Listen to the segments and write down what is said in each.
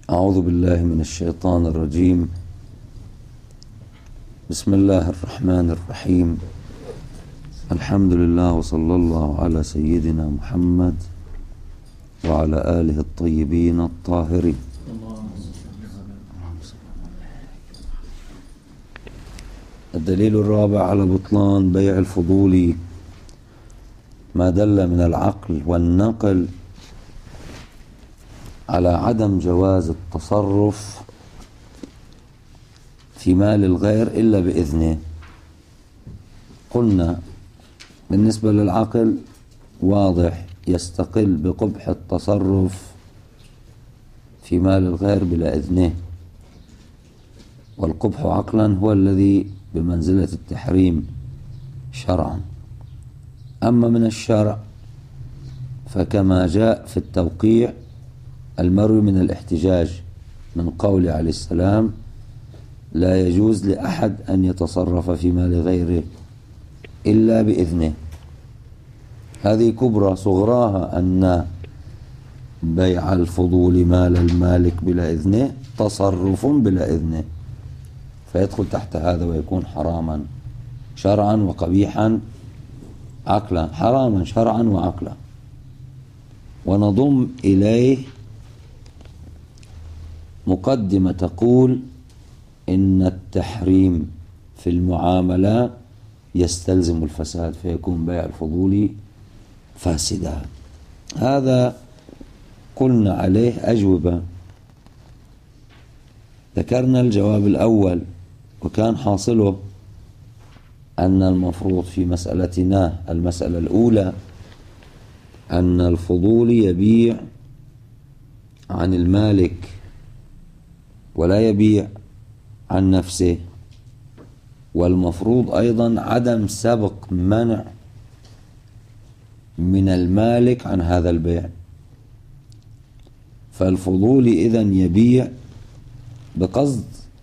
أعوذ بالله من الشيطان الرجيم. بسم الله الرحمن الرحيم. الحمد لله وصلى الله على سيدنا محمد وعلى آله الطيبين الطاهرين. الدليل الرابع على بطلان بيع الفضول ما دل من العقل والنقل على عدم جواز التصرف في مال الغير إلا بإذنه. قلنا بالنسبة للعقل واضح يستقل بقبح التصرف في مال الغير بلا إذنه، والقبح عقلا هو الذي بمنزلة التحريم شرعا. أما من الشرع فكما جاء في التوقيع المروي من الاحتجاج من قول عليه السلام: لا يجوز لأحد أن يتصرف في مال غيره إلا بإذنه. هذه كبرى. صغراها أن بيع الفضول مال المالك بلا إذنه تصرف بلا إذنه، فيدخل تحت هذا ويكون حراما شرعا وقبيحا عقلا. حراما شرعا وعقلا. ونضم إليه مقدمة تقول إن التحريم في المعاملة يستلزم الفساد، فيكون بيع الفضول فاسدا. هذا قلنا عليه أجوبة. ذكرنا الجواب الأول، وكان حاصله أن المفروض في مسألتنا المسألة الأولى أن الفضول يبيع عن المالك ولا يبيع عن نفسه، والمفروض أيضا عدم سبق منع من المالك عن هذا البيع. فالفضول إذن يبيع بقصد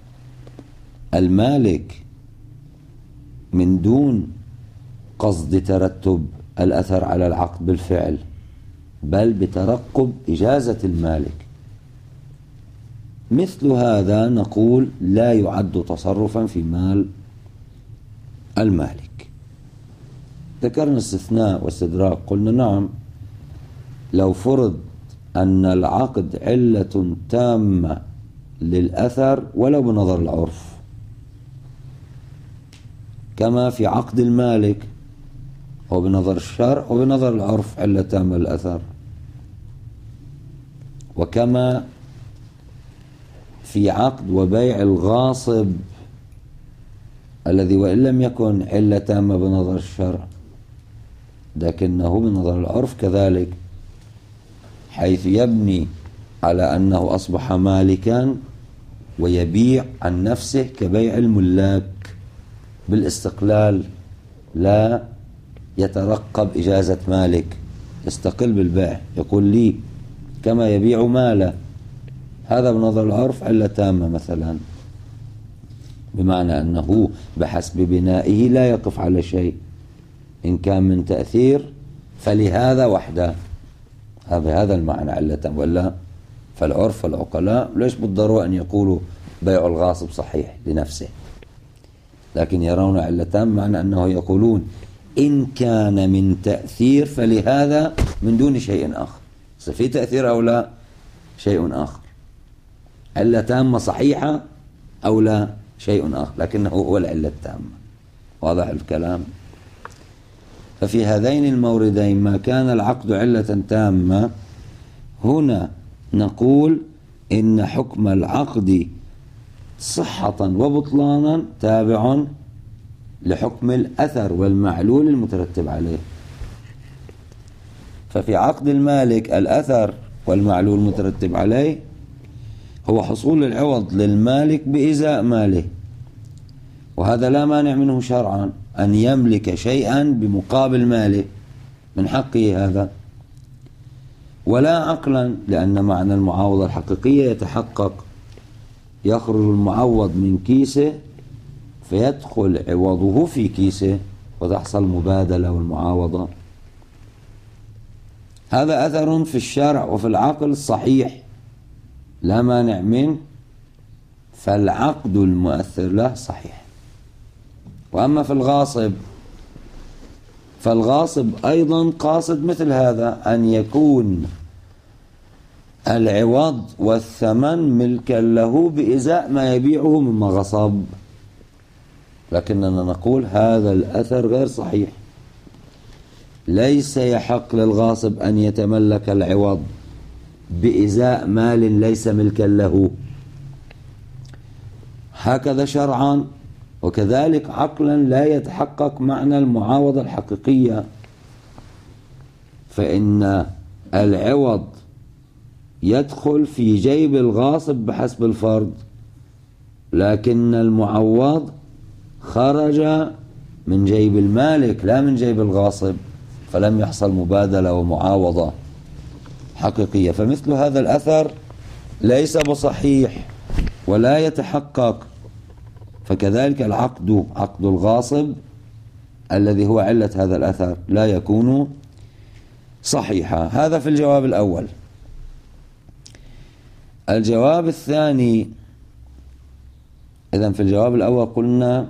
المالك من دون قصد ترتب الأثر على العقد بالفعل، بل بترقب إجازة المالك. مثل هذا نقول لا يعد تصرفا في مال المالك. ذكرنا استثناء واستدراك. قلنا نعم، لو فرض أن العقد علة تامة للأثر ولو بنظر العرف، كما في عقد المالك وبنظر الشرع وبنظر العرف علة تامة للأثر، وكما في عقد وبيع الغاصب الذي وإن لم يكن علة تامة بنظر الشرع لكنه بنظر العرف كذلك، حيث يبني على أنه أصبح مالكا ويبيع عن نفسه كبيع الملاك بالاستقلال، لا يترقب إجازة مالك، يستقل بالبيع، يقول لي كما يبيع ماله. هذا بنظر العرف علة تامة مثلا، بمعنى أنه بحسب بنائه لا يقف على شيء، إن كان من تأثير فلهذا وحده، هذا المعنى علة تامة. ولا فالعرف والعقلاء ليش بالضرورة أن يقولوا بيع الغاصب صحيح لنفسه، لكن يرون علة تامة معنى أنه يقولون إن كان من تأثير فلهذا من دون شيء آخر. في تأثير أو لا شيء آخر، علة تامة صحيحة أو لا شيء آخر، لكنه هو العلة التامة. واضح الكلام؟ ففي هذين الموردين ما كان العقد علة تامة، هنا نقول إن حكم العقد صحة وبطلانا تابع لحكم الأثر والمعلول المترتب عليه. ففي عقد المالك الأثر والمعلول المترتب عليه هو حصول العوض للمالك بإزاء ماله، وهذا لا مانع منه شرعا أن يملك شيئا بمقابل ماله، من حقه هذا. ولا عقلا، لأن معنى المعاوضة الحقيقية يتحقق، يخرج المعوض من كيسه فيدخل عوضه في كيسه وتحصل مبادلة والمعاوضة. هذا أثر في الشرع وفي العقل صحيح، لا مانع منه، فالعقد المؤثر له صحيح. وأما في الغاصب فالغاصب أيضا قاصد مثل هذا، أن يكون العوض والثمن ملكا له بإزاء ما يبيعه مما غصب، لكننا نقول هذا الأثر غير صحيح. ليس يحق للغاصب أن يتملك العوض بإزاء مال ليس ملكا له، هكذا شرعا وكذلك عقلا لا يتحقق معنى المعاوضة الحقيقية، فإن العوض يدخل في جيب الغاصب بحسب الفرض، لكن المعوض خرج من جيب المالك لا من جيب الغاصب، فلم يحصل مبادلة ومعاوضة حقيقية. فمثل هذا الأثر ليس بصحيح ولا يتحقق. فكذلك العقد، عقد الغاصب الذي هو علة هذا الأثر، لا يكون صحيحا. هذا في الجواب الأول. الجواب الثاني، إذن في الجواب الأول قلنا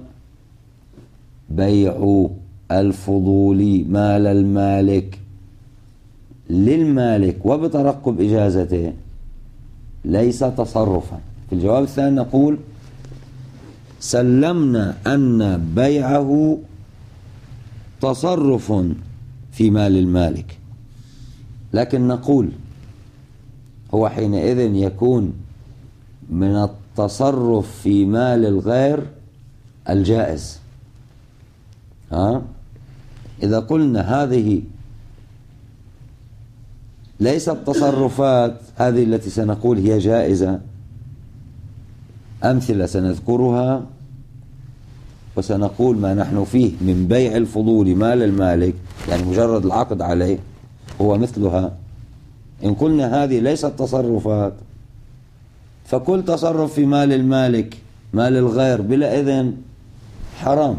بيع الفضول مال المالك للمالك وبترقب إجازته ليس تصرفا. في الجواب الثاني نقول سلمنا أن بيعه تصرف في مال المالك، لكن نقول هو حينئذ يكون من التصرف في مال الغير الجائز. إذا قلنا هذه ليست تصرفات، هذه التي سنقول هي جائزة، أمثلة سنذكرها وسنقول ما نحن فيه من بيع الفضول مال المالك، يعني مجرد العقد عليه هو مثلها. إن قلنا هذه ليست تصرفات فكل تصرف في مال المالك مال الغير بلا إذن حرام.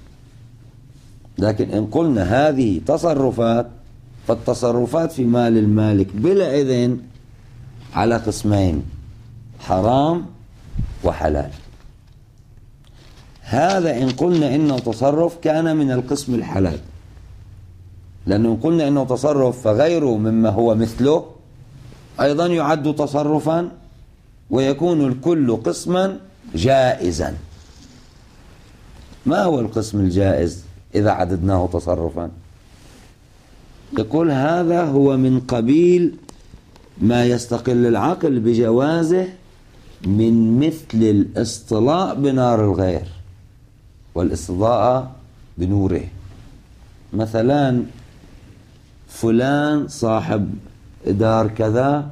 لكن إن قلنا هذه تصرفات فالتصرفات في مال المالك بلا إذن على قسمين، حرام وحلال. هذا إن قلنا إنه تصرف كان من القسم الحلال، لأنه إن قلنا إنه تصرف فغيره مما هو مثله أيضا يعد تصرفا ويكون الكل قسما جائزا. ما هو القسم الجائز إذا عددناه تصرفا؟ يقول هذا هو من قبيل ما يستقل العقل بجوازه من مثل الاصطلاء بنار الغير والاستضاءة بنوره. مثلا فلان صاحب دار كذا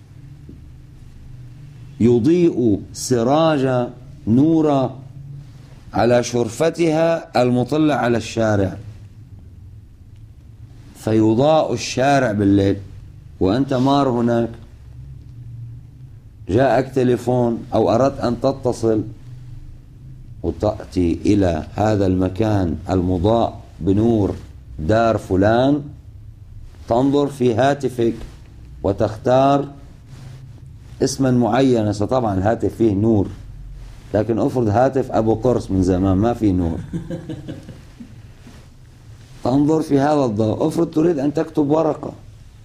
يضيء سراج نورا على شرفتها المطلة على الشارع، فيضاء الشارع بالليل وأنت مار هناك، جاءك تليفون أو أردت أن تتصل وتأتي إلى هذا المكان المضاء بنور دار فلان، تنظر في هاتفك وتختار اسما معينا. طبعا الهاتف فيه نور، لكن افرض هاتف أبو قرص من زمان ما فيه نور، تنظر في هذا الضوء. افرض تريد أن تكتب ورقة،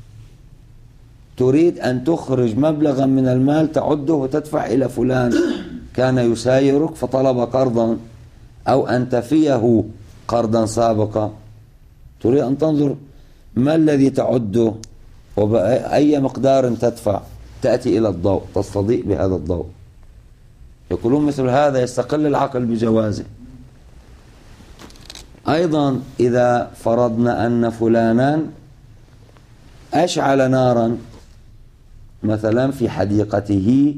تريد أن تخرج مبلغا من المال تعده وتدفع إلى فلان كان يسايرك فطلب قرضا، أو أن تفيه قرضا سابقا، تريد أن تنظر ما الذي تعده وبأي مقدار تدفع، تأتي إلى الضوء تستضيء بهذا الضوء. يقولون مثل هذا يستقل العقل بجوازه. أيضا إذا فرضنا أن فلانا أشعل نارا مثلا في حديقته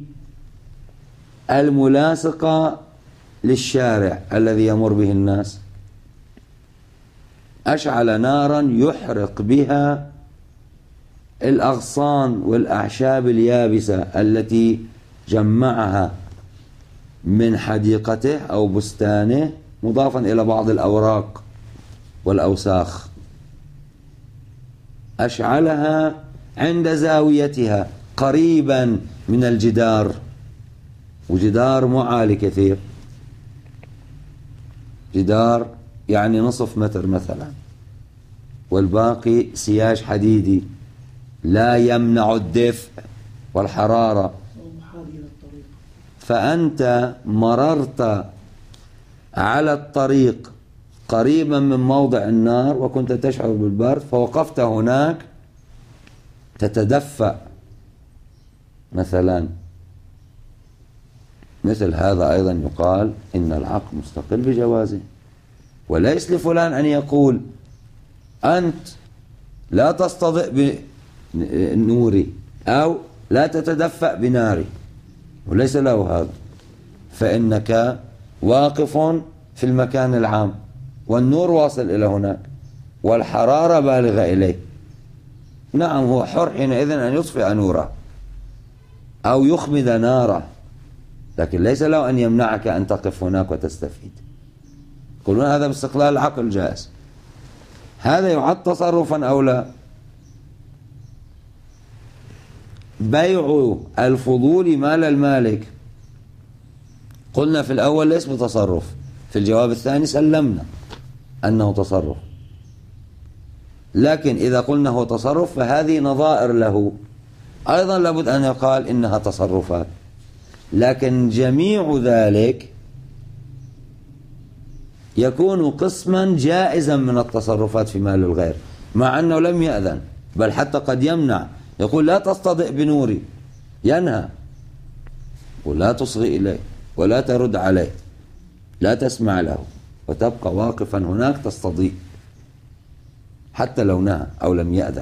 الملاصقة للشارع الذي يمر به الناس، أشعل نارا يحرق بها الأغصان والأعشاب اليابسة التي جمعها من حديقته أو بستانه، مضافا إلى بعض الأوراق والأوساخ، أشعلها عند زاويتها قريبا من الجدار، وجدار مو عالي كثير، جدار يعني نصف متر مثلا، والباقي سياج حديدي لا يمنع الدفء والحرارة، فأنت مررت على الطريق قريبا من موضع النار وكنت تشعر بالبرد، فوقفت هناك تتدفأ مثلا. مثل هذا أيضا يقال إن العقل مستقل بجوازه، وليس لفلان أن يقول أنت لا تستضئ بنوري أو لا تتدفأ بناري، وليس له هذا، فإنك واقف في المكان العام والنور واصل إلى هناك والحرارة بالغة إليه. نعم هو حر حينئذ أن يطفئ نوره أو يخمد ناره، لكن ليس له أن يمنعك أن تقف هناك وتستفيد. يقولون هذا باستقلال العقل جائز. هذا يعد تصرفا أو لا؟ بيع الفضول مال المالك قلنا في الأول ليس بتصرف، في الجواب الثاني سلمنا أنه تصرف، لكن إذا قلنا هو تصرف فهذه نظائر له أيضا لابد أن يقال إنها تصرفات، لكن جميع ذلك يكون قسما جائزا من التصرفات في مال الغير، مع أنه لم يأذن، بل حتى قد يمنع، يقول لا تستضئ بنوري، ينهى، ولا تصغي إليه ولا ترد عليه، لا تسمع له، وتبقى واقفا هناك تستضيء حتى لو نهى أو لم يأذن.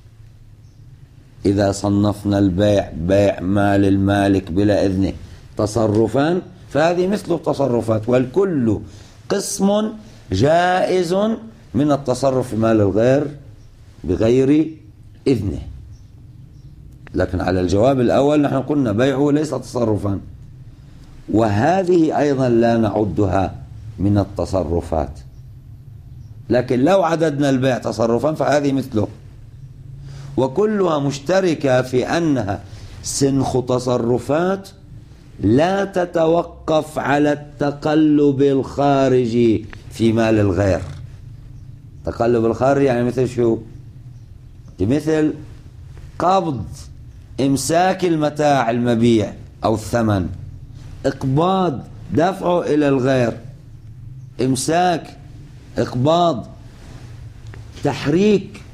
إذا صنفنا البيع بيع مال المالك بلا إذنه تصرفان، فهذه مثل التصرفات، والكل قسم جائز من التصرف في مال الغير بغير إذنه. لكن على الجواب الأول نحن قلنا بيعه ليس تصرفا، وهذه أيضا لا نعدها من التصرفات، لكن لو عددنا البيع تصرفا فهذه مثله، وكلها مشتركة في أنها سنخ تصرفات لا تتوقف على التقلب الخارجي في مال الغير. تقلب الخارجي يعني مثل شو؟ مثل قبض إمساك المتاع المبيع أو الثمن، إقباض دفعه إلى الغير، إمساك، إقباض، تحريك،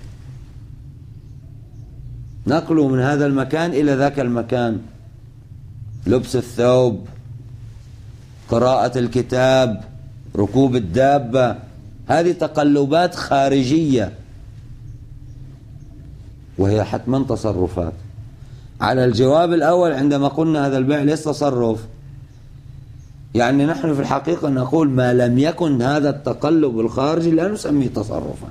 نقله من هذا المكان إلى ذاك المكان، لبس الثوب، قراءة الكتاب، ركوب الدابة، هذه تقلبات خارجية وهي حتما تصرفات. على الجواب الأول عندما قلنا هذا البيع ليس تصرف، يعني نحن في الحقيقة نقول ما لم يكن هذا التقلب الخارجي لا نسميه تصرفا.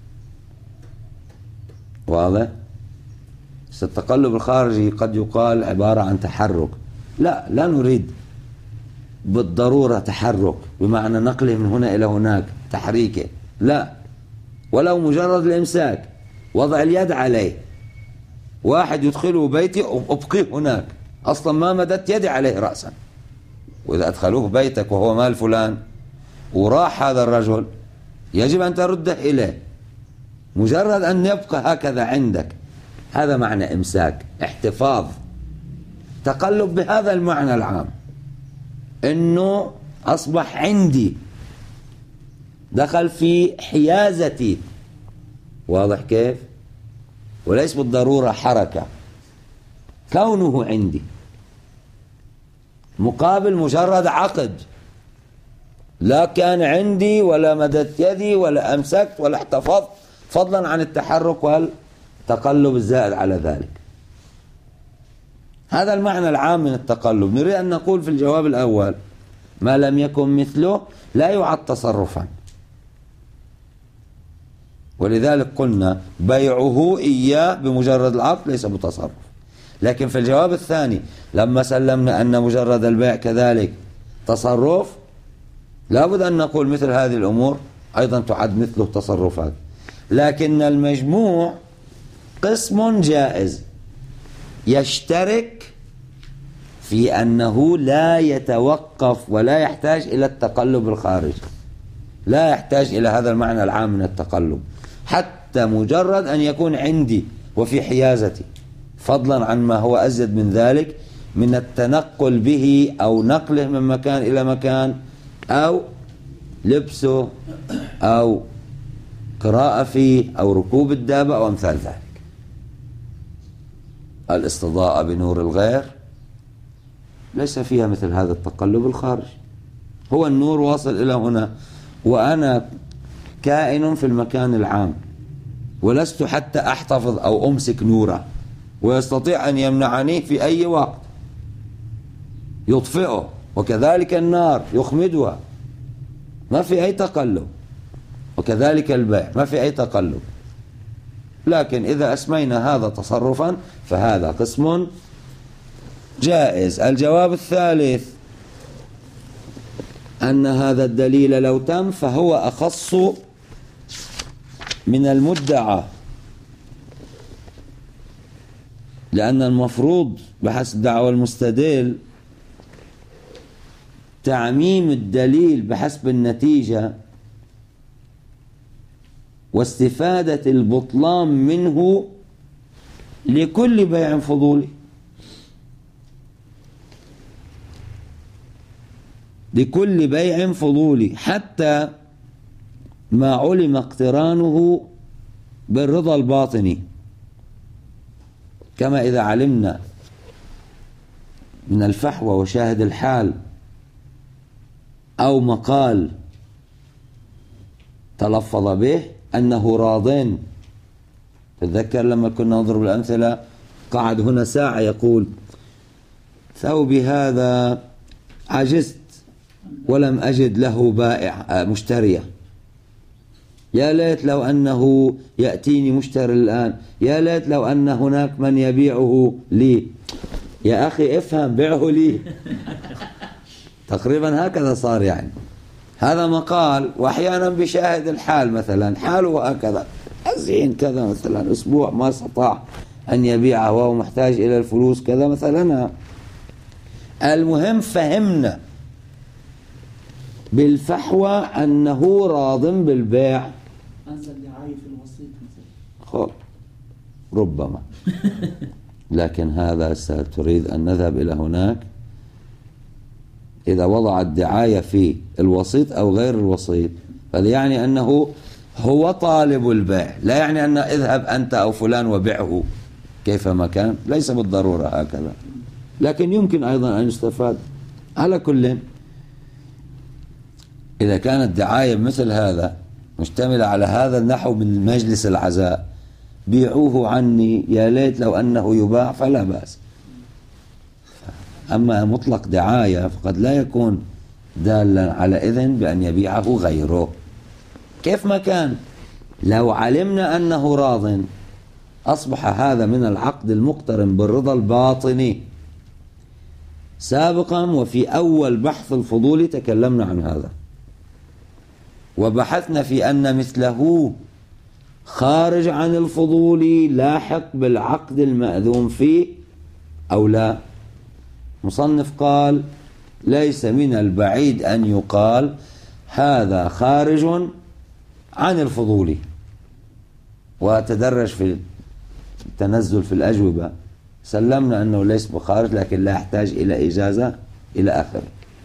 واضح؟ التقلب الخارجي قد يقال عبارة عن تحرك، لا نريد بالضرورة تحرك بمعنى نقله من هنا إلى هناك، تحريكه، لا، ولو مجرد الإمساك، وضع اليد عليه، واحد يدخله بيتي أبقيه هناك، أصلا ما مدت يدي عليه رأسا، وإذا أدخلوه بيتك وهو مال فلان وراح هذا الرجل يجب أن ترده إليه، مجرد أن يبقى هكذا عندك، هذا معنى إمساك، احتفاظ، تقلب بهذا المعنى العام، إنه أصبح عندي، دخل في حيازتي. واضح كيف؟ وليس بالضرورة حركة، كونه عندي مقابل مجرد عقد، لا كان عندي ولا مدت يدي ولا أمسكت ولا احتفظت، فضلا عن التحرك والتقلب الزائد على ذلك. هذا المعنى العام من التقلب. نريد أن نقول في الجواب الأول ما لم يكن مثله لا يعد تصرفا، ولذلك قلنا بيعه إياه بمجرد العقد ليس بتصرف. لكن في الجواب الثاني لما سلمنا أن مجرد البيع كذلك تصرف، لابد أن نقول مثل هذه الأمور أيضا تعد مثله تصرفات، لكن المجموع قسم جائز يشترك في أنه لا يتوقف ولا يحتاج إلى التقلب الخارجي، لا يحتاج إلى هذا المعنى العام من التقلب، حتى مجرد أن يكون عندي وفي حيازتي، فضلا عن ما هو أزيد من ذلك من التنقل به أو نقله من مكان إلى مكان، أو لبسه، أو قراءة فيه، أو ركوب الدابة، أو أمثال ذلك. الاستضاءة بنور الغير ليس فيها مثل هذا التقلب الخارجي، هو النور واصل إلى هنا وأنا كائن في المكان العام، ولست حتى أحتفظ أو أمسك نوره، ويستطيع أن يمنعني في أي وقت، يطفئه، وكذلك النار يخمدها، ما في أي تقلب، وكذلك البيع ما في أي تقلب. لكن إذا أسمينا هذا تصرفا فهذا قسم جائز. الجواب الثالث أن هذا الدليل لو تم فهو أخص من المدعى، لأن المفروض بحسب دعوى المستدل تعميم الدليل بحسب النتيجة واستفادة البطلان منه لكل بيع فضولي، لكل بيع فضولي، حتى ما علم اقترانه بالرضا الباطني، كما إذا علمنا من الفحوى وشاهد الحال أو مقال تلفظ به أنه راضٍ. تذكر لما كنا نضرب الأمثلة، قعد هنا ساعة يقول ثوبي هذا عجزت ولم أجد له بائع مشترية، يا ليت لو أنه يأتيني مشتري الآن، يا ليت لو أن هناك من يبيعه لي. يا أخي افهم، بيعه لي. تقريبا هكذا صار، يعني هذا مقال، وأحيانا بشاهد الحال مثلا حاله هكذا أزين كذا مثلا، أسبوع ما استطاع أن يبيعه وهو محتاج إلى الفلوس كذا مثلا. المهم فهمنا بالفحوى أنه راض بالبيع، أنزل دعاية في الوسيط مثلا، ربما. لكن هذا ستريد أن نذهب إلى هناك، إذا وضع الدعاية في الوسيط أو غير الوسيط، فهذا يعني أنه هو طالب البيع، لا يعني أن اذهب أنت أو فلان وبيعه كيفما كان، ليس بالضرورة هكذا، لكن يمكن أيضا أن يستفاد. على كل، إذا كانت دعاية مثل هذا مشتملة على هذا النحو من مجلس العزاء، بيعوه عني، يا ليت لو أنه يباع، فلا بأس. أما مطلق دعاية فقد لا يكون دالا على إذن بأن يبيعه غيره كيف ما كان. لو علمنا أنه راض أصبح هذا من العقد المقترن بالرضا الباطني. سابقا وفي أول بحث الفضول تكلمنا عن هذا، وبحثنا في أن مثله خارج عن الفضول لاحق بالعقد المأذون فيه أو لا. مصنف قال ليس من البعيد أن يقال هذا خارج عن الفضول، وتدرج في التنزل في الأجوبة، سلمنا أنه ليس بخارج لكن لا يحتاج إلى إجازة إلى آخر.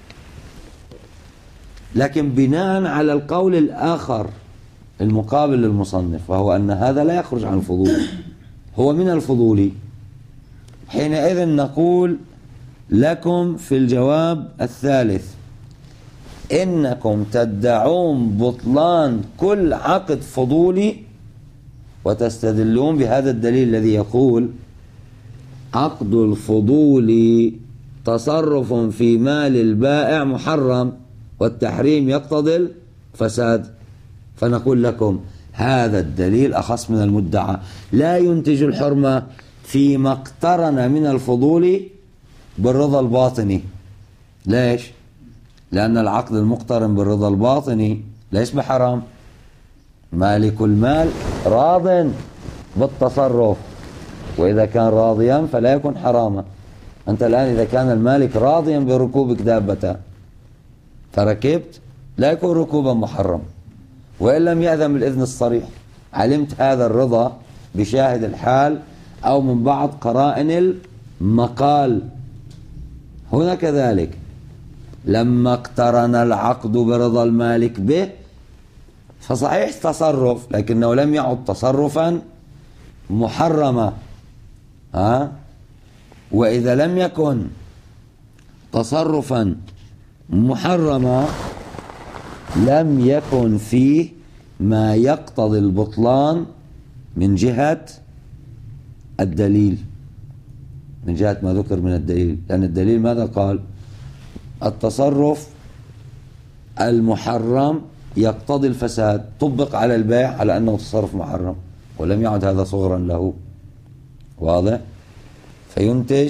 لكن بناء على القول الآخر المقابل للمصنف، وهو أن هذا لا يخرج عن الفضول، هو من الفضول، حينئذ نقول لكم في الجواب الثالث إنكم تدعون بطلان كل عقد فضولي وتستدلون بهذا الدليل الذي يقول عقد الفضول تصرف في مال البائع محرم والتحريم يقتضي الفساد. فنقول لكم هذا الدليل أخص من المدعى، لا ينتج الحرمة فيما اقترن من الفضول بالرضا الباطني. ليش؟ لأن العقد المقترن بالرضا الباطني ليس بحرام، مالك المال راض بالتصرف، وإذا كان راضيا فلا يكون حراما. أنت الآن إذا كان المالك راضيا بركوبك دابته فركبت لا يكون ركوبا محرم، وإن لم يأذن بالإذن الصريح. علمت هذا الرضا بشاهد الحال أو من بعض قرائن المقال. هنا كذلك لما اقترن العقد برضا المالك به فصحيح تصرف، لكنه لم يعد تصرفا محرما. وإذا لم يكن تصرفا محرما لم يكن فيه ما يقتضي البطلان من جهة الدليل، من جهة ما ذكر من الدليل. لأن الدليل ماذا قال؟ التصرف المحرم يقتضي الفساد، طبق على البيع على أنه تصرف محرم ولم يعد هذا صغرا له. واضح؟ فينتج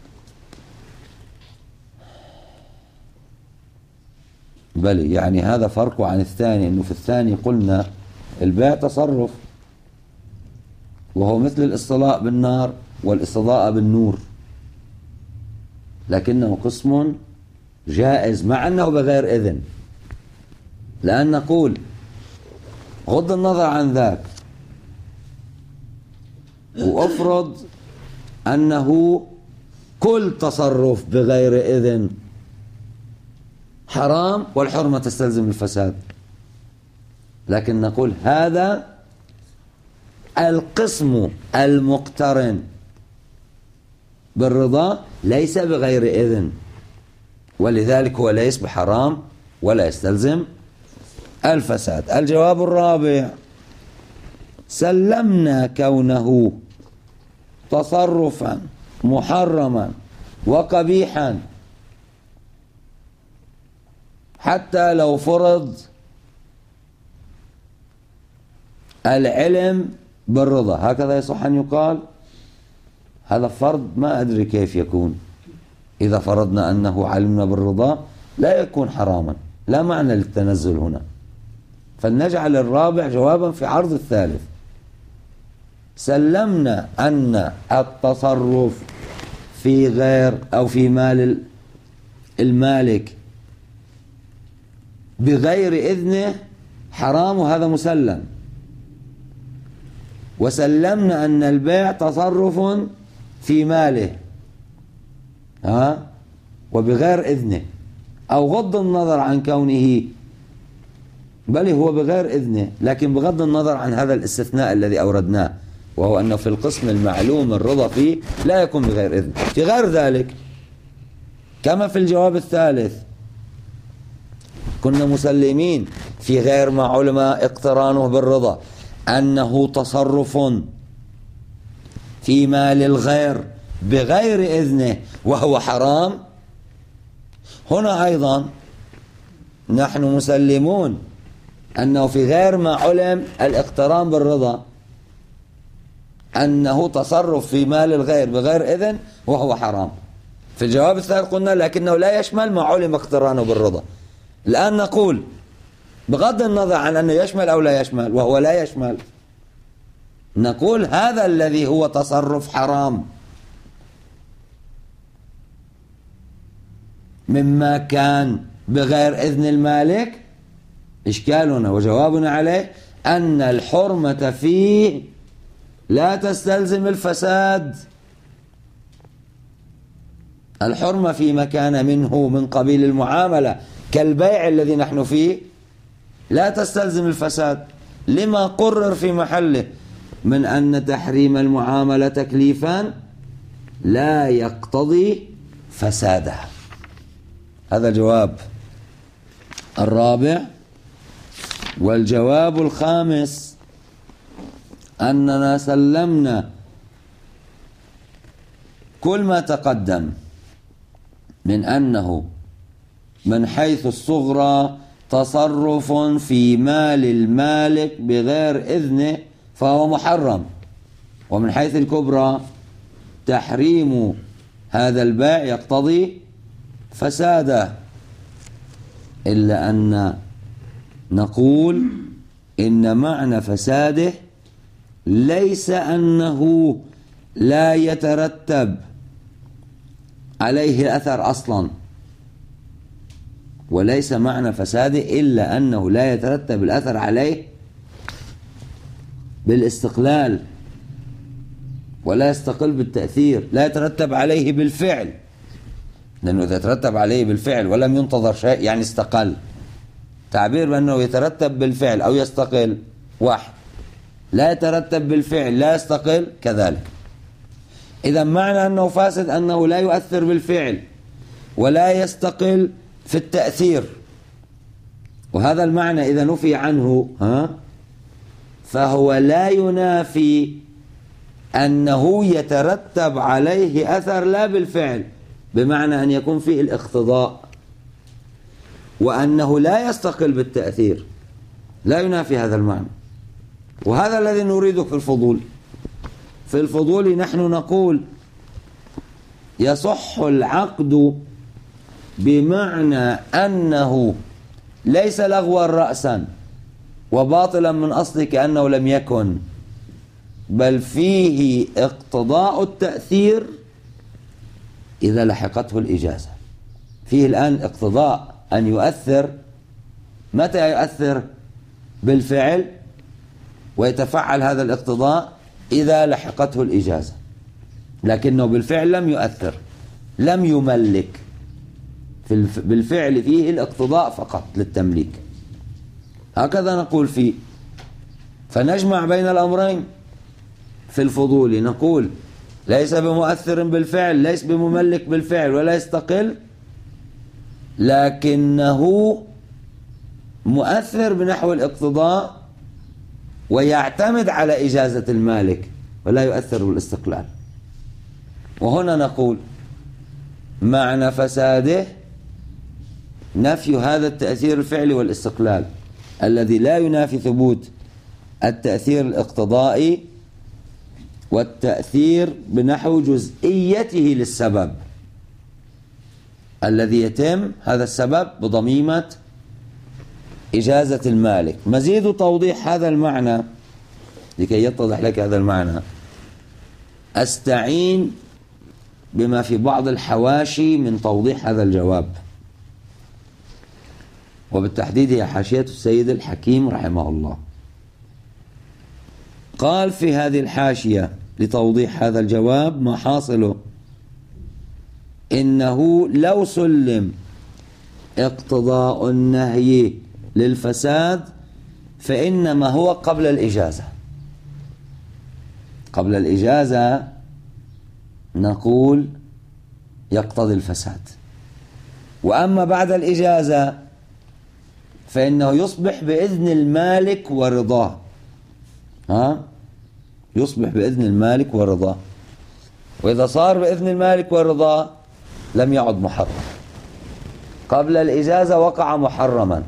بل يعني هذا فرق عن الثاني، أنه في الثاني قلنا البيع تصرف وهو مثل الاصطلاء بالنار والاستضاءة بالنور، لكنه قسم جائز مع أنه بغير إذن. لأن نقول غض النظر عن ذاك وأفرض أنه كل تصرف بغير إذن حرام والحرمة تستلزم الفساد، لكن نقول هذا القسم المقترن بالرضا ليس بغير إذن، ولذلك هو ليس بحرام ولا يستلزم الفساد. الجواب الرابع: سلمنا كونه تصرفا محرما وقبيحا حتى لو فرض العلم بالرضا. هكذا يصح أن يقال. هذا فرض ما أدري كيف يكون. إذا فرضنا أنه علمنا بالرضا لا يكون حراما، لا معنى للتنزل هنا. فلنجعل الرابع جوابا في عرض الثالث. سلمنا أن التصرف في غير أو في مال المالك بغير إذنه حرام، وهذا مسلم. وسلمنا أن البيع تصرف في ماله وبغير إذنه، أو غض النظر عن كونه بل هو بغير إذنه، لكن بغض النظر عن هذا الاستثناء الذي أوردناه، وهو أنه في القسم المعلوم الرضا فيه لا يكون بغير إذن. في غير ذلك كما في الجواب الثالث كنا مسلمين في غير ما علم اقترانه بالرضا أنه تصرف في مال الغير بغير إذنه وهو حرام. هنا أيضا نحن مسلمون أنه في غير ما علم الاقتران بالرضا أنه تصرف في مال الغير بغير إذن وهو حرام. في الجواب الثالث قلنا لكنه لا يشمل ما علم اقترانه بالرضا. الآن نقول بغض النظر عن أنه يشمل أو لا يشمل، وهو لا يشمل، نقول هذا الذي هو تصرف حرام مما كان بغير إذن المالك، إشكالنا وجوابنا عليه أن الحرمة فيه لا تستلزم الفساد. الحرمة فيما كان منه من قبيل المعاملة كالبيع الذي نحن فيه لا تستلزم الفساد، لما قرر في محله من أن تحريم المعاملة تكليفا لا يقتضي فسادها. هذا جواب الرابع. والجواب الخامس أننا سلمنا كل ما تقدم من أنه من حيث الصغرى تصرف في مال المالك بغير إذنه فهو محرم، ومن حيث الكبرى تحريم هذا البيع يقتضي فساده، إلا أن نقول إن معنى فساده ليس أنه لا يترتب عليه أثر أصلا، وليس معنى فساده إلا أنه لا يترتب الأثر عليه بالاستقلال، ولا يستقل بالتأثير، لا يترتب عليه بالفعل، لأنه إذا يترتب عليه بالفعل ولم ينتظر شيء يعني استقل. تعبير بأنه يترتب بالفعل أو يستقل واحد، لا يترتب بالفعل لا يستقل كذلك. إذا معنى أنه فاسد أنه لا يؤثر بالفعل ولا يستقل في التأثير، وهذا المعنى إذا نفي عنه فهو لا ينافي أنه يترتب عليه أثر لا بالفعل، بمعنى أن يكون فيه الاقتضاء، وأنه لا يستقل بالتأثير، لا ينافي هذا المعنى. وهذا الذي نريده في الفضول. في الفضول نحن نقول يصح العقد بمعنى أنه ليس لغوا رأسا وباطلا من أصله كأنه لم يكن، بل فيه اقتضاء التأثير إذا لحقته الإجازة. فيه الآن اقتضاء أن يؤثر. متى يؤثر؟ بالفعل، ويتفعل هذا الاقتضاء إذا لحقته الإجازة، لكنه بالفعل لم يؤثر، لم يملك. بالفعل فيه الاقتضاء فقط للتمليك. هكذا نقول فيه. فنجمع بين الأمرين في الفضول، نقول ليس بمؤثر بالفعل، ليس بمملك بالفعل ولا يستقل، لكنه مؤثر بنحو الاقتضاء ويعتمد على إجازة المالك ولا يؤثر بالاستقلال. وهنا نقول معنى فساده نفي هذا التأثير الفعلي والاستقلال الذي لا ينافي ثبوت التأثير الاقتضائي والتأثير بنحو جزئيته للسبب الذي يتم هذا السبب بضميمة إجازة المالك. مزيد توضيح هذا المعنى لكي يتضح لك هذا المعنى أستعين بما في بعض الحواشي من توضيح هذا الجواب، وبالتحديد هي حاشية السيد الحكيم رحمه الله. قال في هذه الحاشية لتوضيح هذا الجواب ما حاصله إنه لو سلم اقتضاء النهي للفساد فإنما هو قبل الإجازة. قبل الإجازة نقول يقتضي الفساد، وأما بعد الإجازة فإنه يصبح بإذن المالك ورضاه. يصبح بإذن المالك ورضاه، وإذا صار بإذن المالك ورضاه لم يعد محرم. قبل الإجازة وقع محرما،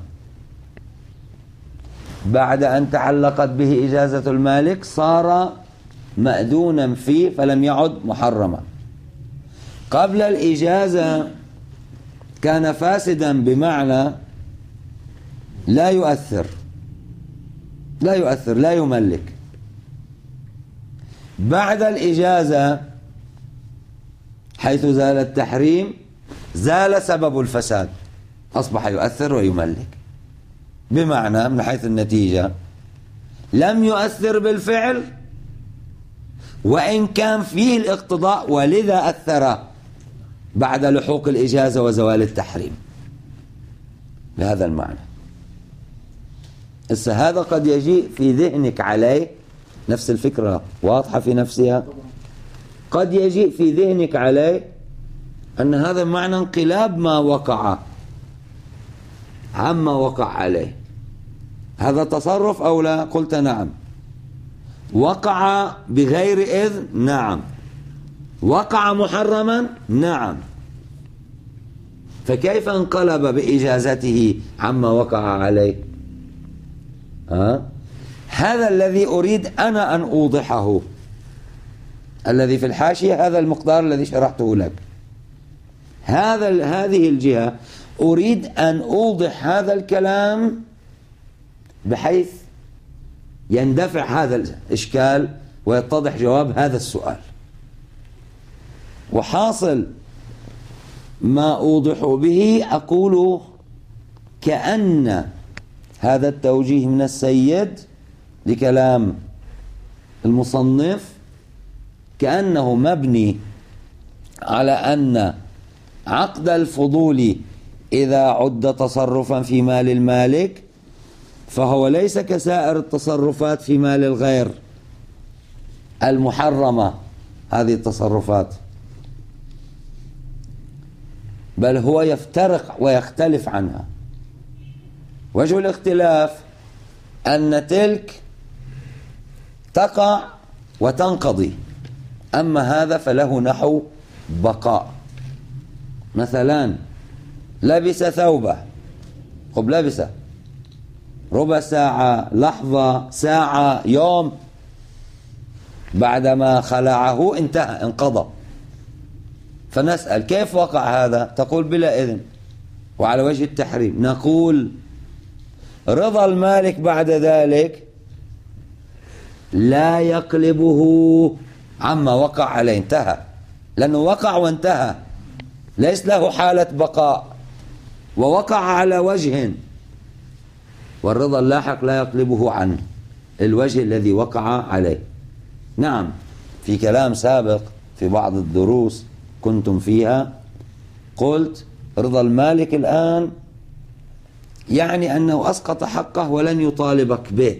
بعد أن تعلقت به إجازة المالك صار مأذونا فيه فلم يعد محرما. قبل الإجازة كان فاسدا بمعنى لا يؤثر لا يملك. بعد الإجازة حيث زال التحريم زال سبب الفساد، أصبح يؤثر ويملك، بمعنى من حيث النتيجة لم يؤثر بالفعل وإن كان فيه الاقتضاء، ولذا أثر بعد لحوق الإجازة وزوال التحريم بهذا المعنى. هذا قد يجيء في ذهنك عليه نفس الفكرة واضحة في نفسها، قد يجيء في ذهنك عليه أن هذا معنى انقلاب ما وقع عما وقع عليه. هذا تصرف أو لا؟ قلت نعم. وقع بغير إذن؟ نعم. وقع محرما؟ نعم. فكيف انقلب بإجازته عما وقع عليه؟ هذا الذي أريد أنا أن أوضحه، الذي في الحاشية هذا المقدار الذي شرحته لك، هذه الجهة أريد أن أوضح هذا الكلام بحيث يندفع هذا الإشكال ويتضح جواب هذا السؤال. وحاصل ما أوضح به أقول كأن هذا التوجيه من السيد لكلام المصنف كأنه مبني على أن عقد الفضول إذا عد تصرفا في مال المالك فهو ليس كسائر التصرفات في مال الغير المحرمة هذه التصرفات، بل هو يفترق ويختلف عنها. وجه الاختلاف أن تلك تقع وتنقضي، أما هذا فله نحو بقاء. مثلا لبس ثوبه، خب لبسه ربع ساعة، لحظة، ساعة، يوم، بعدما خلعه انتهى، انقضى. فنسأل كيف وقع هذا؟ تقول بلا إذن وعلى وجه التحريم. نقول رضا المالك بعد ذلك لا يقلبه عما وقع عليه، انتهى، لأنه وقع وانتهى، ليس له حالة بقاء، ووقع على وجه، والرضا اللاحق لا يقلبه عن الوجه الذي وقع عليه. نعم، في كلام سابق في بعض الدروس كنتم فيها قلت رضا المالك الآن يعني أنه أسقط حقه ولن يطالبك به،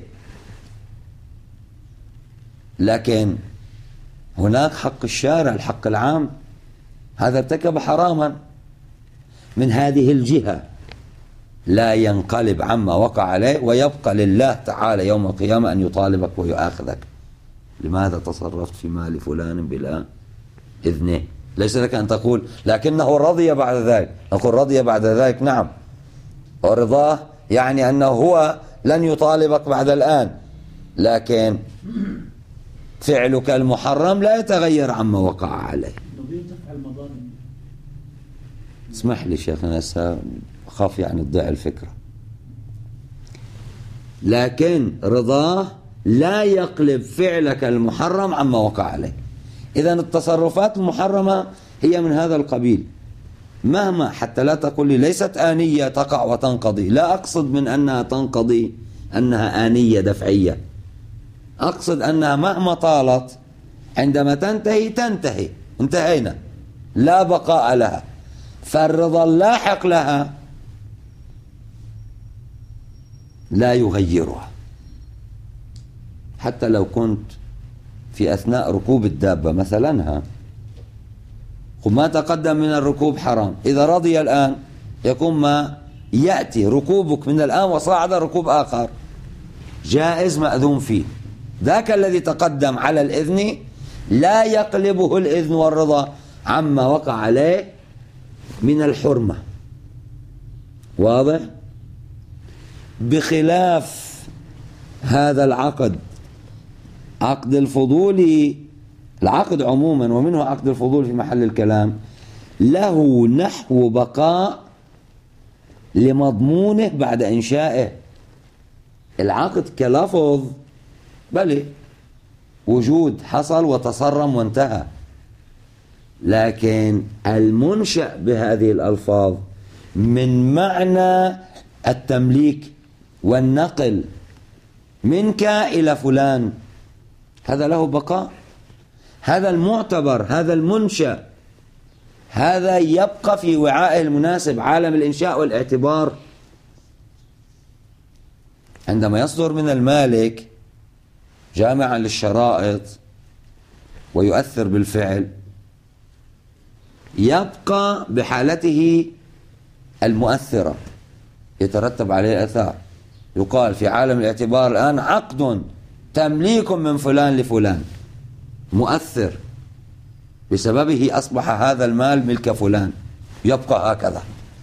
لكن هناك حق الشارع، الحق العام، هذا ارتكب حراما، من هذه الجهة لا ينقلب عما وقع عليه، ويبقى لله تعالى يوم القيامة أن يطالبك ويؤاخذك. لماذا تصرفت في مال فلان بلا إذنه؟ ليس لك أن تقول لكنه رضي بعد ذلك. نقول رضي بعد ذلك، نعم، ورضاه يعني أنه هو لن يطالبك بعد الآن، لكن فعلك المحرم لا يتغير عما وقع عليه. اسمح لي شيخنا، أخاف يعني تضيع الفكرة. لكن رضاه لا يقلب فعلك المحرم عما وقع عليه. إذن التصرفات المحرمة هي من هذا القبيل، مهما، حتى لا تقول لي ليست آنية تقع وتنقضي، لا أقصد من أنها تنقضي أنها آنية دفعية، أقصد أنها مهما طالت عندما تنتهي، انتهينا، لا بقاء لها. فالرضا اللاحق لها لا يغيرها، حتى لو كنت في أثناء ركوب الدابة مثلا، ما تقدم من الركوب حرام، إذا رضي الآن يكون ما يأتي ركوبك من الآن وصاعد ركوب آخر جائز مأذون فيه. ذاك الذي تقدم على الإذن لا يقلبه الإذن والرضا عما وقع عليه من الحرمة. واضح؟ بخلاف هذا العقد، عقد الفضول، العقد عموما ومنه عقد الفضول في محل الكلام، له نحو بقاء لمضمونه بعد إنشائه. العقد كلفظ بلى وجود، حصل وتصرم وانتهى، لكن المنشأ بهذه الألفاظ من معنى التمليك والنقل منك إلى فلان، هذا له بقاء، هذا المعتبر، هذا المنشأ، هذا يبقى في وعائه المناسب، عالم الإنشاء والاعتبار. عندما يصدر من المالك جامعا للشرائط ويؤثر بالفعل، يبقى بحالته المؤثرة، يترتب عليه الأثار. يقال في عالم الاعتبار الآن عقد تمليك من فلان لفلان مؤثر، بسببه أصبح هذا المال ملك فلان، يبقى هكذا.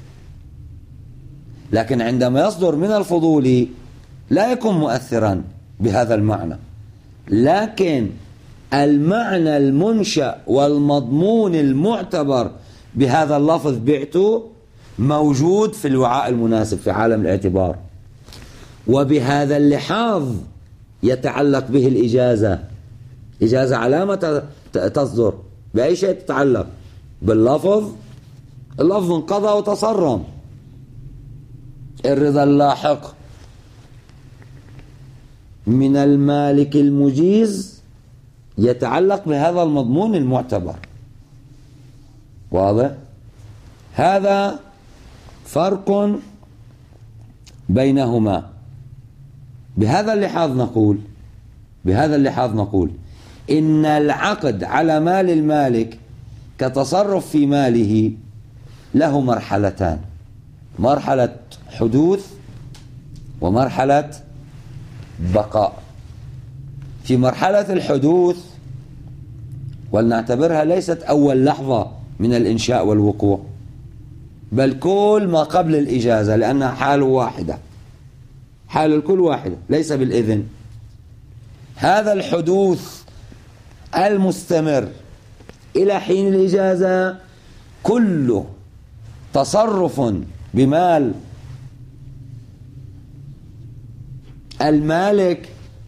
لكن عندما يصدر من الفضول لا يكون مؤثرا بهذا المعنى، لكن المعنى المنشأ والمضمون المعتبر بهذا اللفظ بعته موجود في الوعاء المناسب في عالم الاعتبار، وبهذا اللحاظ يتعلق به الإجازة. إجازة علامة تصدر بأي شيء تتعلق باللفظ اللفظ انقضى وتصرم. الرضا اللاحق من المالك المجيز يتعلق بهذا المضمون المعتبر. واضح؟ هذا فرق بينهما. بهذا اللحاظ نقول إن العقد على مال المالك كتصرف في ماله له مرحلتان: مرحلة حدوث ومرحلة بقاء. في مرحلة الحدوث، ولنعتبرها ليست أول لحظة من الإنشاء والوقوع، بل كل ما قبل الإجازة، لأنها حال واحدة، حال الكل واحدة ليس بالإذن. هذا الحدوث المستمر إلى حين الإجازة كله تصرف بمال المالك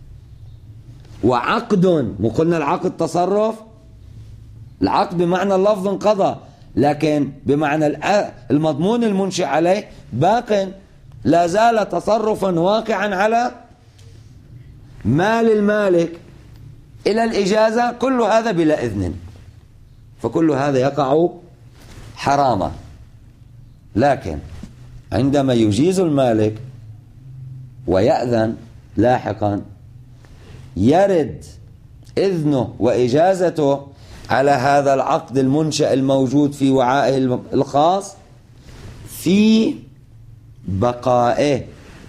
وعقد. وقلنا العقد تصرف، العقد بمعنى اللفظ انقضى، لكن بمعنى المضمون المنشئ عليه باق، لا زال تصرفا واقعا على مال المالك إلى الإجازة. كل هذا بلا إذن، فكل هذا يقع حراما. لكن عندما يجيز المالك ويأذن لاحقا يرد إذنه وإجازته على هذا العقد المنشأ الموجود في وعائه الخاص في بقائه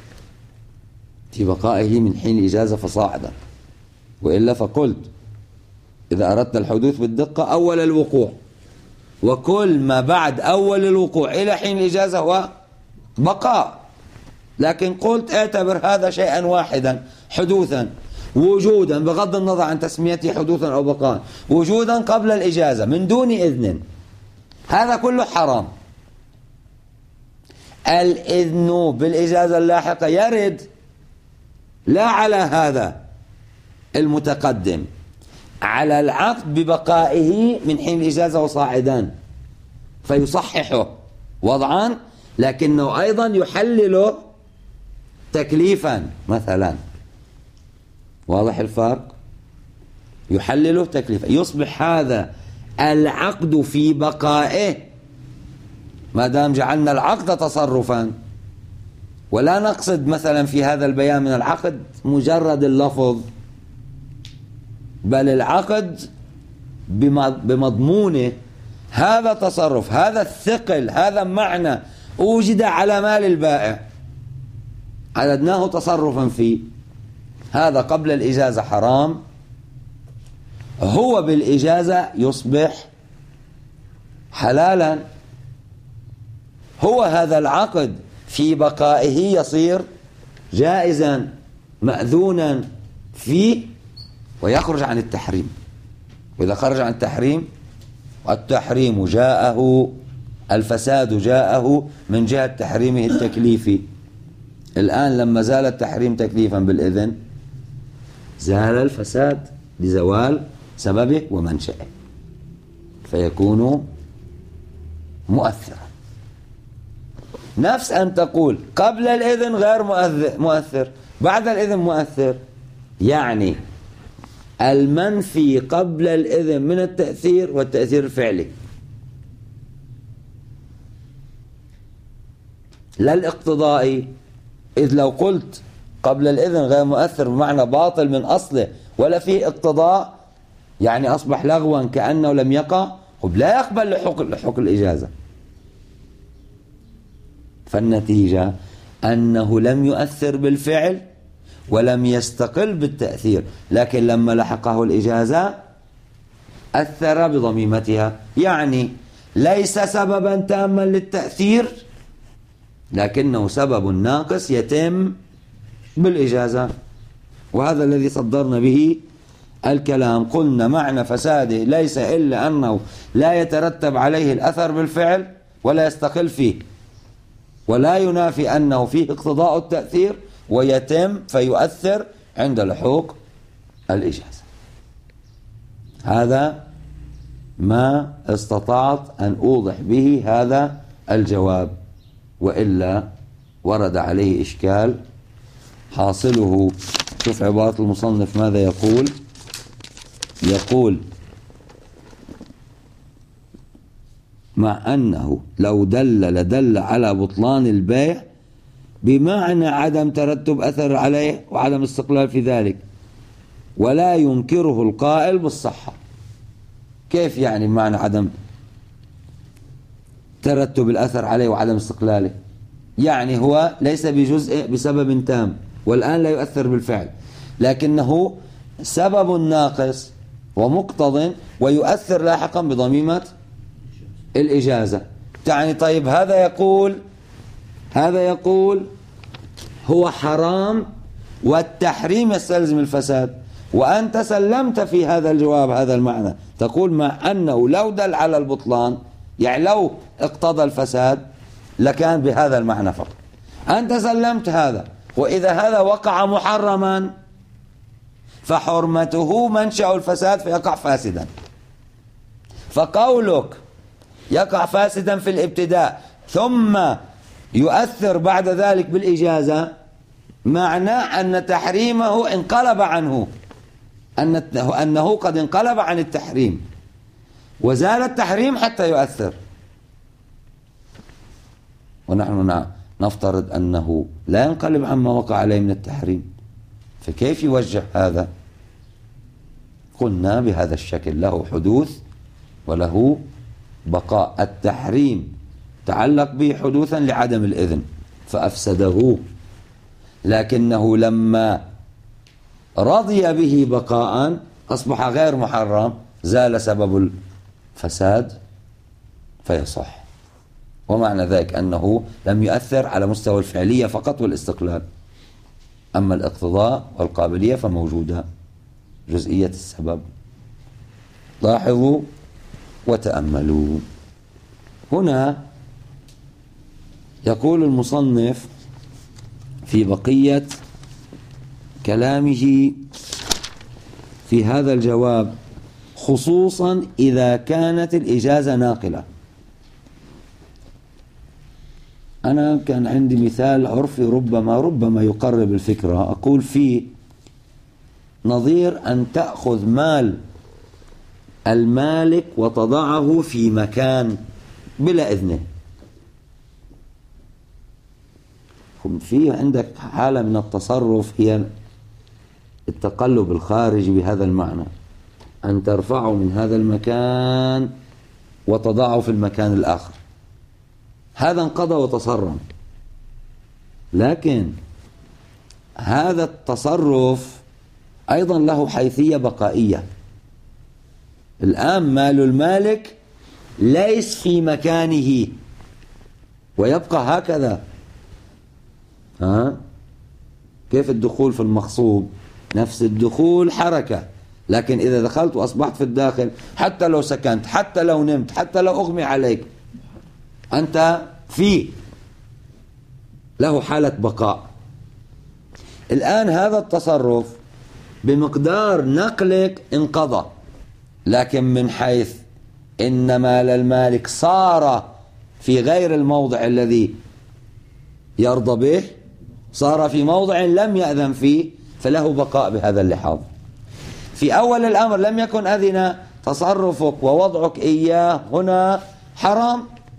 من حين الإجازة فصاعدا. وإلا فقلت إذا أردت الحدوث بالدقة أول الوقوع، وكل ما بعد أول الوقوع إلى حين الإجازة هو بقاء. لكن قلت اعتبر هذا شيئا واحدا، حدوثا وجودا، بغض النظر عن تسميته حدوثا أو بقاء، وجودا قبل الإجازة من دون إذن، هذا كله حرام. الإذن بالإجازة اللاحقة يرد لا على هذا المتقدم، على العقد ببقائه من حين الإجازة وصاعدا، فيصححه وضعا، لكنه أيضا يحلله تكليفا مثلا. واضح الفرق؟ يحلله تكليفا، يصبح هذا العقد في بقائه، ما دام جعلنا العقد تصرفا. ولا نقصد مثلا في هذا البيان من العقد مجرد اللفظ، بل العقد بمضمونه هذا تصرف، هذا الثقل، هذا معنى أوجد على مال البائع عددناه تصرفا فيه. هذا قبل الإجازة حرام، هو بالإجازة يصبح حلالا. هو هذا العقد في بقائه يصير جائزا مأذونا فيه ويخرج عن التحريم. وإذا خرج عن التحريم جاءه الفساد، جاءه من جهة تحريمه التكليفي. الآن لما زال التحريم تكليفا بالإذن زال الفساد لزوال سببه ومنشأه، فيكون مؤثرا. نفس أن تقول قبل الإذن غير مؤثر، بعد الإذن مؤثر. يعني المنفي قبل الإذن من التأثير والتأثير الفعلي، لا الاقتضائي. إذ لو قلت قبل الإذن غير مؤثر بمعنى باطل من أصله ولا فيه اقتضاء، يعني أصبح لغوا كأنه لم يقع، لا يقبل لحق الإجازة. فالنتيجة أنه لم يؤثر بالفعل ولم يستقل بالتأثير، لكن لما لحقه الإجازة أثر بضميمتها، يعني ليس سببا تاما للتأثير لكنه سبب ناقص يتم بالإجازة. وهذا الذي صدرنا به الكلام. قلنا معنى فساده ليس إلا أنه لا يترتب عليه الأثر بالفعل ولا يستقل فيه، ولا ينافي أنه فيه اقتضاء التأثير ويتم فيؤثر عند لحوق الإجازة. هذا ما استطعت أن أوضح به هذا الجواب، وإلا ورد عليه إشكال حاصله. شوف عبارة المصنف ماذا يقول. يقول: مع أنه لو دل لدل على بطلان البيع بمعنى عدم ترتب أثر عليه وعدم استقلال في ذلك، ولا ينكره القائل بالصحة. كيف يعني معنى عدم ترتب الأثر عليه وعدم استقلاله؟ يعني هو ليس بجزء بسبب تام والآن لا يؤثر بالفعل، لكنه سبب ناقص ومقتض ويؤثر لاحقا بضميمة الإجازة. يعني طيب هذا يقول هو حرام والتحريم يستلزم الفساد، وأنت سلمت في هذا الجواب هذا المعنى، تقول مع أنه لو دل على البطلان يعني لو اقتضى الفساد لكان بهذا المعنى فقط. أنت سلمت هذا، وإذا هذا وقع محرما فحرمته منشأ الفساد فيقع فاسدا. فقولك يقع فاسدا في الابتداء ثم يؤثر بعد ذلك بالإجازة معناه أن تحريمه انقلب عنه، أنه قد انقلب عن التحريم وزال التحريم حتى يؤثر. ونحن نفترض أنه لا ينقلب عما وقع عليه من التحريم، فكيف يوجه هذا؟ قلنا بهذا الشكل: له حدوث وله بقاء. التحريم تعلق به حدوثا لعدم الإذن فأفسده، لكنه لما رضي به بقاء أصبح غير محرم، زال سبب الفساد فيصح. ومعنى ذلك أنه لم يؤثر على مستوى الفعلية فقط والاستقلال، أما الاقتضاء والقابلية فموجودة، جزئية السبب. لاحظوا وتأملوا. هنا يقول المصنف في بقية كلامه في هذا الجواب: خصوصا إذا كانت الإجازة ناقلة. أنا كان عندي مثال عرفي ربما يقرب الفكرة. أقول فيه نظير أن تأخذ مال المالك وتضعه في مكان بلا إذنه. في عندك حالة من التصرف هي التقلب الخارجي بهذا المعنى، أن ترفعه من هذا المكان وتضعه في المكان الآخر، هذا انقضى وتصرم. لكن هذا التصرف أيضا له حيثية بقائية. الآن مال المالك ليس في مكانه ويبقى هكذا. كيف الدخول في المغصوب؟ نفس الدخول حركة، لكن إذا دخلت وأصبحت في الداخل حتى لو سكنت حتى لو نمت حتى لو أغمي عليك أنت فيه، له حالة بقاء. الآن هذا التصرف بمقدار نقلك انقضى، لكن من حيث إن مال المالك صار في غير الموضع الذي يرضى به، صار في موضع لم يأذن فيه، فله بقاء بهذا اللحاظ. في أول الأمر لم يكن أذن، تصرفك ووضعك إياه هنا حرام.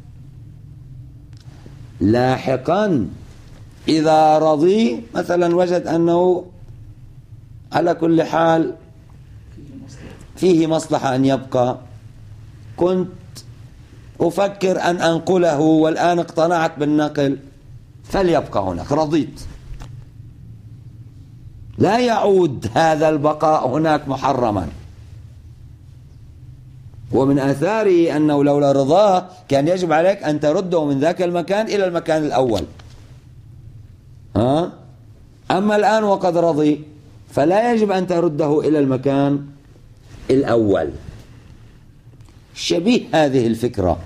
لاحقا إذا رضي مثلا وجد أنه على كل حال فيه مصلحة أن يبقى، كنت أفكر أن أنقله والآن اقتنعت بالنقل، فليبقى هناك، رضيت. لا يعود هذا البقاء هناك محرما. ومن آثاره أنه لولا رضاه كان يجب عليك أن ترده من ذاك المكان إلى المكان الأول. أما الآن وقد رضي فلا يجب أن ترده إلى المكان الأول. شبيه هذه الفكرة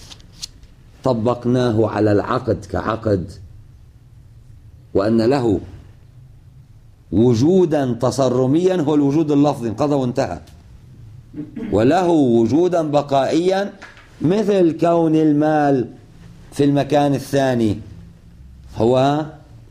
طبقناه على العقد كعقد، وأن له وجودا تصرميا هو الوجود اللفظي، انقضى وانتهى. وله وجودا بقائيا، مثل كون المال في المكان الثاني هو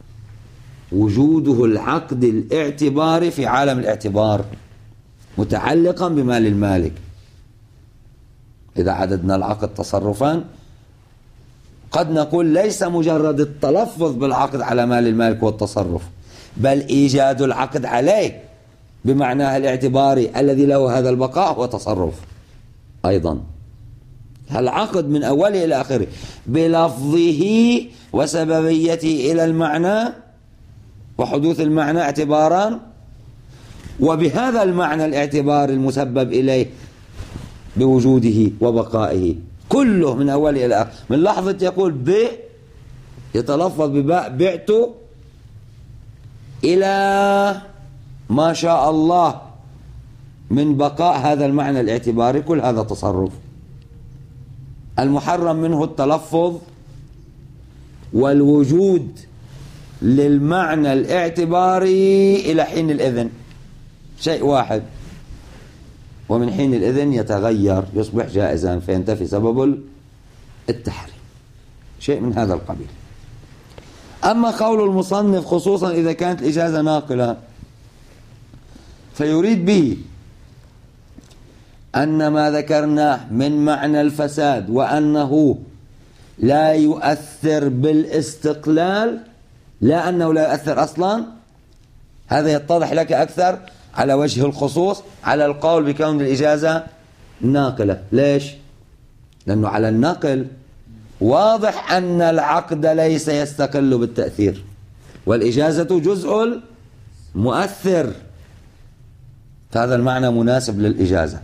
وجوده العقد الاعتباري في عالم الاعتبار متعلقا بمال المالك. إذا عددنا العقد تصرفا قد نقول ليس مجرد التلفظ بالعقد على مال المالك والتصرف، بل إيجاد العقد عليه بمعناه الاعتباري الذي له هذا البقاء وتصرف أيضا. العقد من أوله إلى آخره بلفظه وسببيته إلى المعنى وحدوث المعنى اعتبارا، وبهذا المعنى الاعتبار المسبب إليه بوجوده وبقائه، كله من أوله إلى آخره. من لحظة يقول ب يتلفظ بباء بعت إلى ما شاء الله من بقاء هذا المعنى الاعتباري، كل هذا تصرف. المحرم منه التلفظ والوجود للمعنى الاعتباري إلى حين الإذن، شيء واحد، ومن حين الإذن يتغير يصبح جائزا فينتفي سبب التحريم، شيء من هذا القبيل. أما قول المصنف خصوصا إذا كانت الإجازة ناقلة فيريد به أن ما ذكرناه من معنى الفساد وأنه لا يؤثر بالاستقلال، لا أنه لا يؤثر أصلا، هذا يتضح لك أكثر على وجه الخصوص على القول بكون الإجازة ناقلة. ليش؟ لأنه على النقل واضح أن العقد ليس يستقل بالتأثير، والإجازة جزء مؤثر، فهذا المعنى مناسب للإجازة.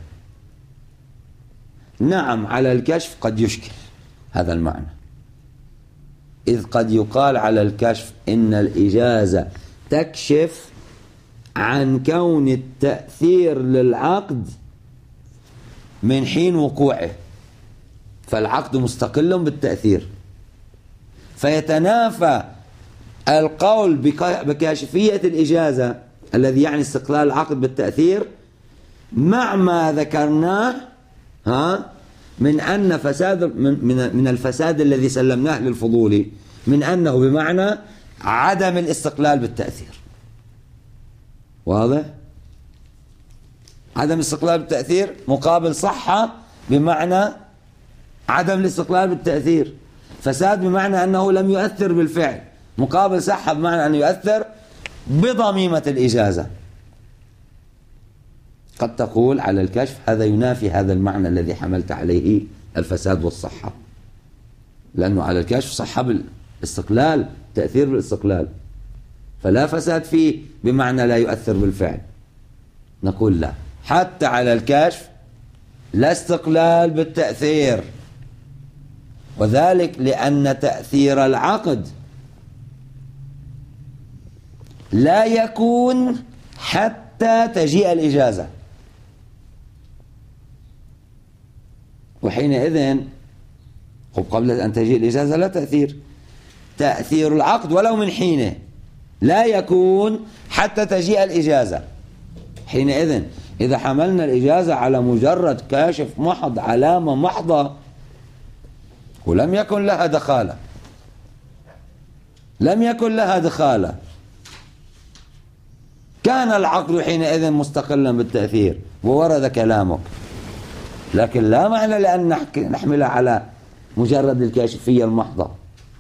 نعم على الكشف قد يشكل هذا المعنى، إذ قد يقال على الكشف إن الإجازة تكشف عن كون التأثير للعقد من حين وقوعه، فالعقد مستقل بالتأثير، فيتنافى القول بكاشفية الإجازة الذي يعني استقلال العقد بالتأثير مع ما ذكرناه من أن فساد من الفساد الذي سلمناه للفضولي، من أنه بمعنى عدم الاستقلال بالتأثير. واضح؟ عدم الاستقلال بالتأثير مقابل صحة بمعنى عدم الاستقلال بالتأثير، فساد بمعنى أنه لم يؤثر بالفعل مقابل صحة بمعنى أنه يؤثر بضميمة الإجازة. قد تقول على الكشف هذا ينافي هذا المعنى الذي حملت عليه الفساد والصحة، لأنه على الكشف صحة بالاستقلال، تأثير بالاستقلال، فلا فساد فيه بمعنى لا يؤثر بالفعل. نقول لا، حتى على الكشف لا استقلال بالتأثير، وذلك لأن تأثير العقد لا يكون حتى تجيء الإجازة، وحينئذ قبل أن تجيء الإجازة لا تأثير. تأثير العقد ولو من حينه لا يكون حتى تجيء الإجازة. حينئذ إذا حملنا الإجازة على مجرد كاشف محض، علامة محضة، ولم يكن لها دخالة، لم يكن لها دخالة، كان العقد حينئذ مستقلا بالتأثير وورد كلامك، لكن لا معنى لأن نحملها على مجرد الكاشفية المحضة،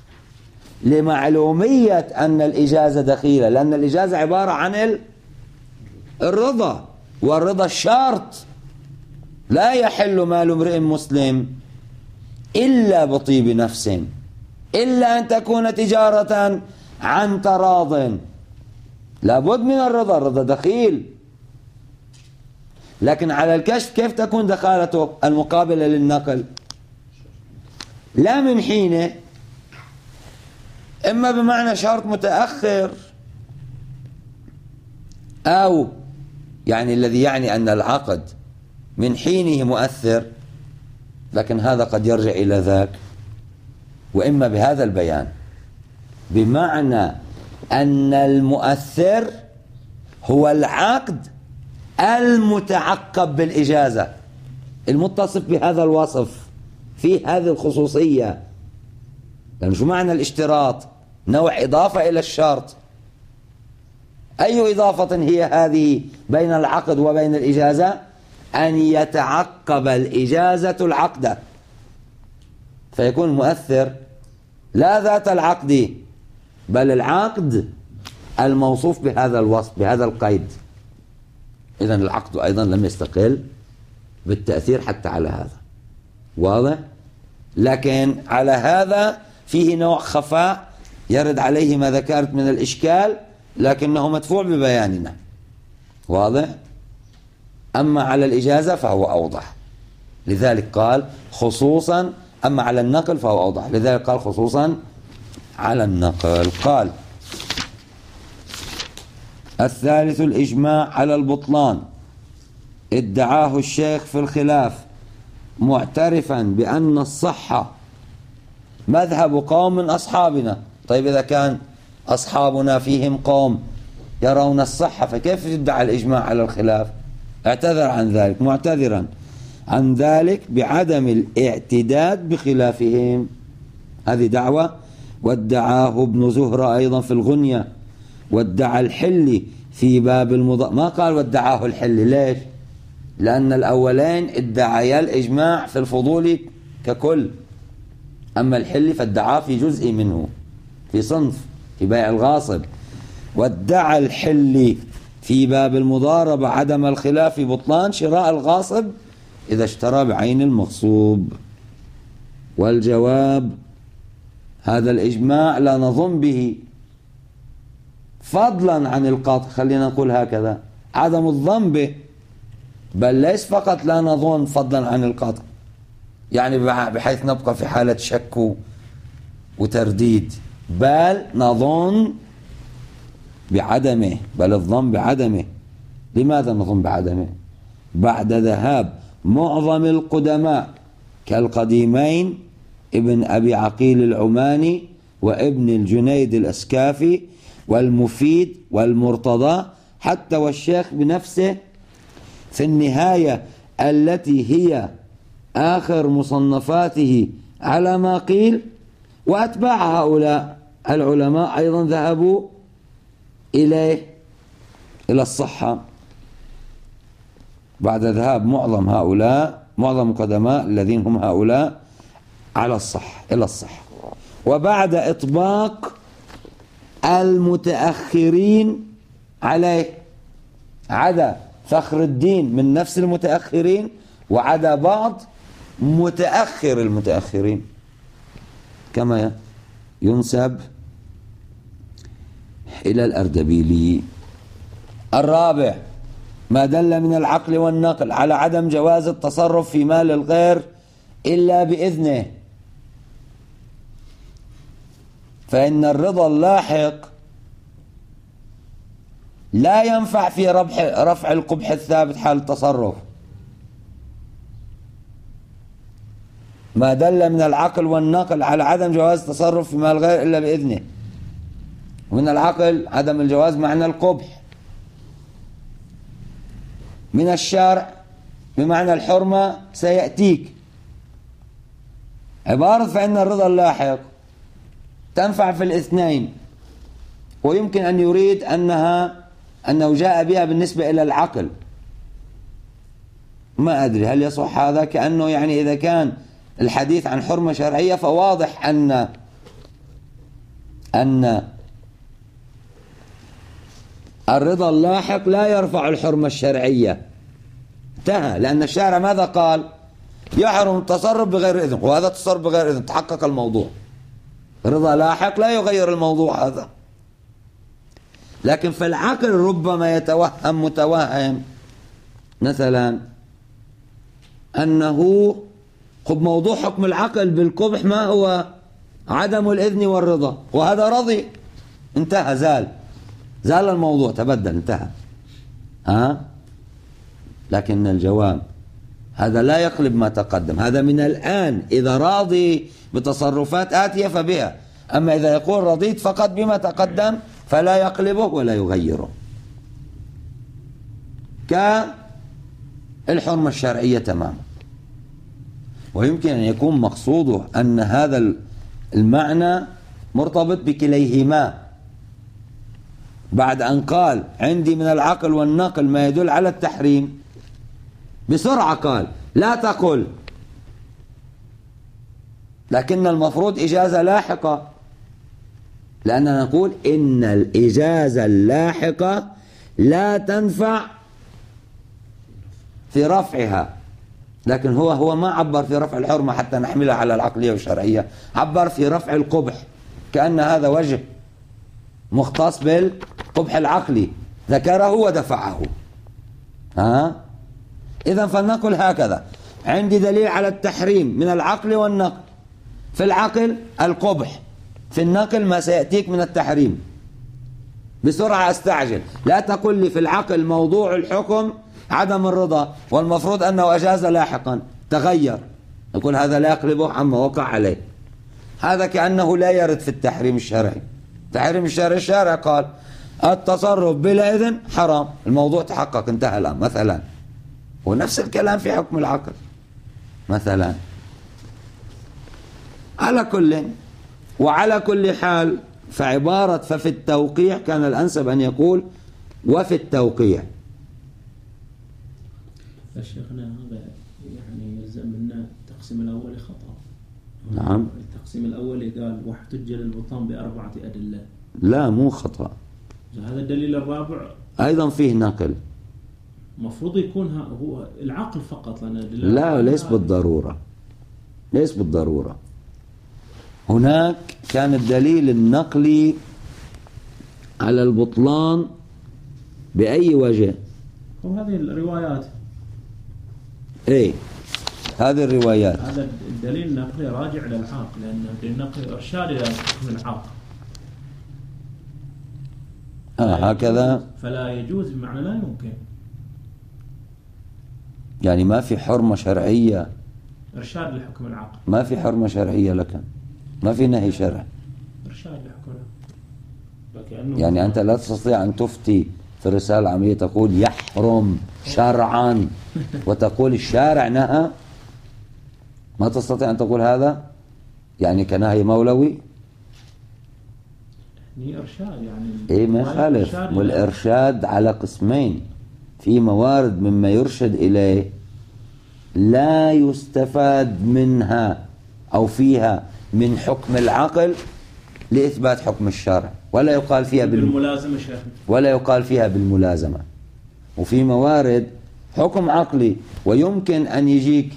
لمعلومية أن الإجازة دخيلة، لأن الإجازة عبارة عن الرضا، والرضا الشرط، لا يحل مال امرئ مسلم إلا بطيب نفس، إلا أن تكون تجارة عن تراض، لابد من الرضا، الرضا دخيل. لكن على الكشف كيف تكون دخالته المقابلة للنقل؟ لا من حينه، إما بمعنى شرط متأخر، أو يعني الذي يعني أن العقد من حينه مؤثر، لكن هذا قد يرجع إلى ذاك، وإما بهذا البيان بمعنى أن المؤثر هو العقد المتعقب بالإجازة المتصف بهذا الوصف في هذه الخصوصية. لأن شو معنى الاشتراط؟ نوع إضافة إلى الشرط. أي إضافة هي هذه بين العقد وبين الإجازة؟ أن يتعقب الإجازة العقد، فيكون المؤثر لا ذات العقد بل العقد الموصوف بهذا الوصف بهذا القيد. إذن العقد أيضا لم يستقل بالتأثير حتى على هذا، واضح؟ لكن على هذا فيه نوع خفاء يرد عليه ما ذكرت من الإشكال، لكنه مدفوع ببياننا، واضح؟ أما على الإجازة فهو أوضح، لذلك قال خصوصا. أما على النقل فهو أوضح، لذلك قال خصوصا على النقل. قال الثالث الإجماع على البطلان ادعاه الشيخ في الخلاف معترفا بأن الصحة مذهب قوم من أصحابنا. طيب إذا كان أصحابنا فيهم قوم يرون الصحة فكيف يدعى الإجماع على الخلاف؟ اعتذر عن ذلك، معتذرا عن ذلك بعدم الاعتداد بخلافهم. هذه دعوة. وادعاه ابن زهرة أيضا في الغنية، وادعى الحلي في باب ما قال وادعاه الحلي. ليش؟ لأن الأولين ادعيا الإجماع في الفضول ككل، أما الحلي فادعاه في جزء منه، في صنف، في بيع الغاصب. وادعى الحلي في باب المضاربة عدم الخلاف في بطلان شراء الغاصب إذا اشترى بعين المغصوب. والجواب هذا الإجماع لا نظن به فضلا عن القطع، خلينا نقول هكذا، عدم الظن به، بل ليس فقط لا نظن فضلا عن القطع، يعني بحيث نبقى في حالة شك وترديد، بل نظن بعدمه، بل الظن بعدمه. لماذا نظن بعدمه؟ بعد ذهاب معظم القدماء كالقديمين ابن أبي عقيل العماني وابن الجنيد الأسكافي والمفيد والمرتضى حتى والشيخ بنفسه في النهاية التي هي آخر مصنفاته على ما قيل. وأتباع هؤلاء العلماء أيضا ذهبوا إلى الصحة بعد ذهاب معظم هؤلاء، معظم القدماء الذين هم هؤلاء على الصحة، إلى الصحة. وبعد إطباق المتأخرين عليه، عدا فخر الدين من نفس المتأخرين وعدا بعض متأخر المتأخرين كما ينسب إلى الأردبيلي. الرابع ما دل من العقل والنقل على عدم جواز التصرف في مال الغير إلا بإذنه، فإن الرضا اللاحق لا ينفع في رفع القبح الثابت حال التصرف. ما دل من العقل والنقل على عدم جواز التصرف في مال الغير إلا بإذنه. ومن العقل عدم الجواز معنى القبح، من الشرع بمعنى الحرمة سيأتيك. عبارة فإن الرضا اللاحق تنفع في الاثنين، ويمكن أن يريد أنه جاء بها بالنسبة إلى العقل. ما أدري هل يصح هذا، كأنه يعني إذا كان الحديث عن حرمة شرعية فواضح أن الرضا اللاحق لا يرفع الحرمة الشرعية، انتهى. لأن الشارع ماذا قال؟ يحرم التصرف بغير إذن، وهذا التصرف بغير إذن تحقق الموضوع. رضا لاحق لا يغير الموضوع هذا. لكن في العقل ربما يتوهم متوهم مثلا أنه موضوع حكم العقل بالقبح ما هو؟ عدم الإذن والرضا، وهذا رضي، انتهى، زال الموضوع، تبدل، انتهى. لكن الجواب هذا لا يقلب ما تقدم، هذا من الآن إذا راضي بتصرفات آتية فبها، أما إذا يقول رضيت فقط بما تقدم فلا يقلبه ولا يغيره. كالحرمة الشرعية تماما. ويمكن أن يكون مقصوده أن هذا المعنى مرتبط بكليهما، بعد أن قال عندي من العقل والنقل ما يدل على التحريم بسرعة قال لا تقل، لكن المفروض إجازة لاحقة، لأننا نقول إن الإجازة اللاحقة لا تنفع في رفعها، لكن هو ما عبر في رفع الحرمة حتى نحملها على العقلية والشرعية، عبر في رفع القبح، كأن هذا وجه مختص بالقبح العقلي ذكره ودفعه. إذن فلنقل هكذا: عندي دليل على التحريم من العقل والنقل. في العقل القبح، في النقل ما سيأتيك من التحريم. بسرعة استعجل، لا تقل لي في العقل موضوع الحكم عدم الرضا والمفروض أنه أجاز لاحقا تغير، نقول هذا لا يقلبه عما وقع عليه. هذا كأنه لا يرد في التحريم الشرعي. التحريم الشرعي الشارع قال التصرف بلا إذن حرام، الموضوع تحقق انتهى الآن مثلا. ونفس الكلام في حكم العقل مثلا. على كل وعلى كل حال فعبارة ففي التوقيع كان الأنسب أن يقول وفي التوقيع. فشيخنا هذا يعني يلزم منا التقسيم الأول خطأ. نعم. التقسيم الأول قال واحتج للبطلان بأربعة أدلة. لا مو خطأ. هذا الدليل الرابع أيضا فيه نقل. مفروض يكون هو العقل فقط لنا. لا ليس بالضرورة، ليس بالضرورة. هناك كان الدليل النقلي على البطلان بأي وجه؟ وهذه الروايات. ايه هذه الروايات. هذا الدليل النقلي راجع للعاق، لأن النقل إرشاد إلى حكم العاق. هكذا. فلا يجوز بمعنى لا يمكن. يعني ما في حرمة شرعية. إرشاد لحكم العاق. ما في حرمة شرعية لك، ما في نهي شرعي. إرشاد لحكم العاق. يعني أنت لا تستطيع أن تفتي في الرسالة العامية تقول يحرم شرعا وتقول الشارع نهى. ما تستطيع أن تقول هذا، يعني كنهي مولوي. إرشاد يعني إيه ما يخالف. والإرشاد على قسمين: في موارد مما يرشد إليه لا يستفاد منها أو فيها من حكم العقل لإثبات حكم الشرع، ولا يقال فيها بالملازمة شيخ، ولا يقال فيها بالملازمة. وفي موارد حكم عقلي ويمكن أن يجيك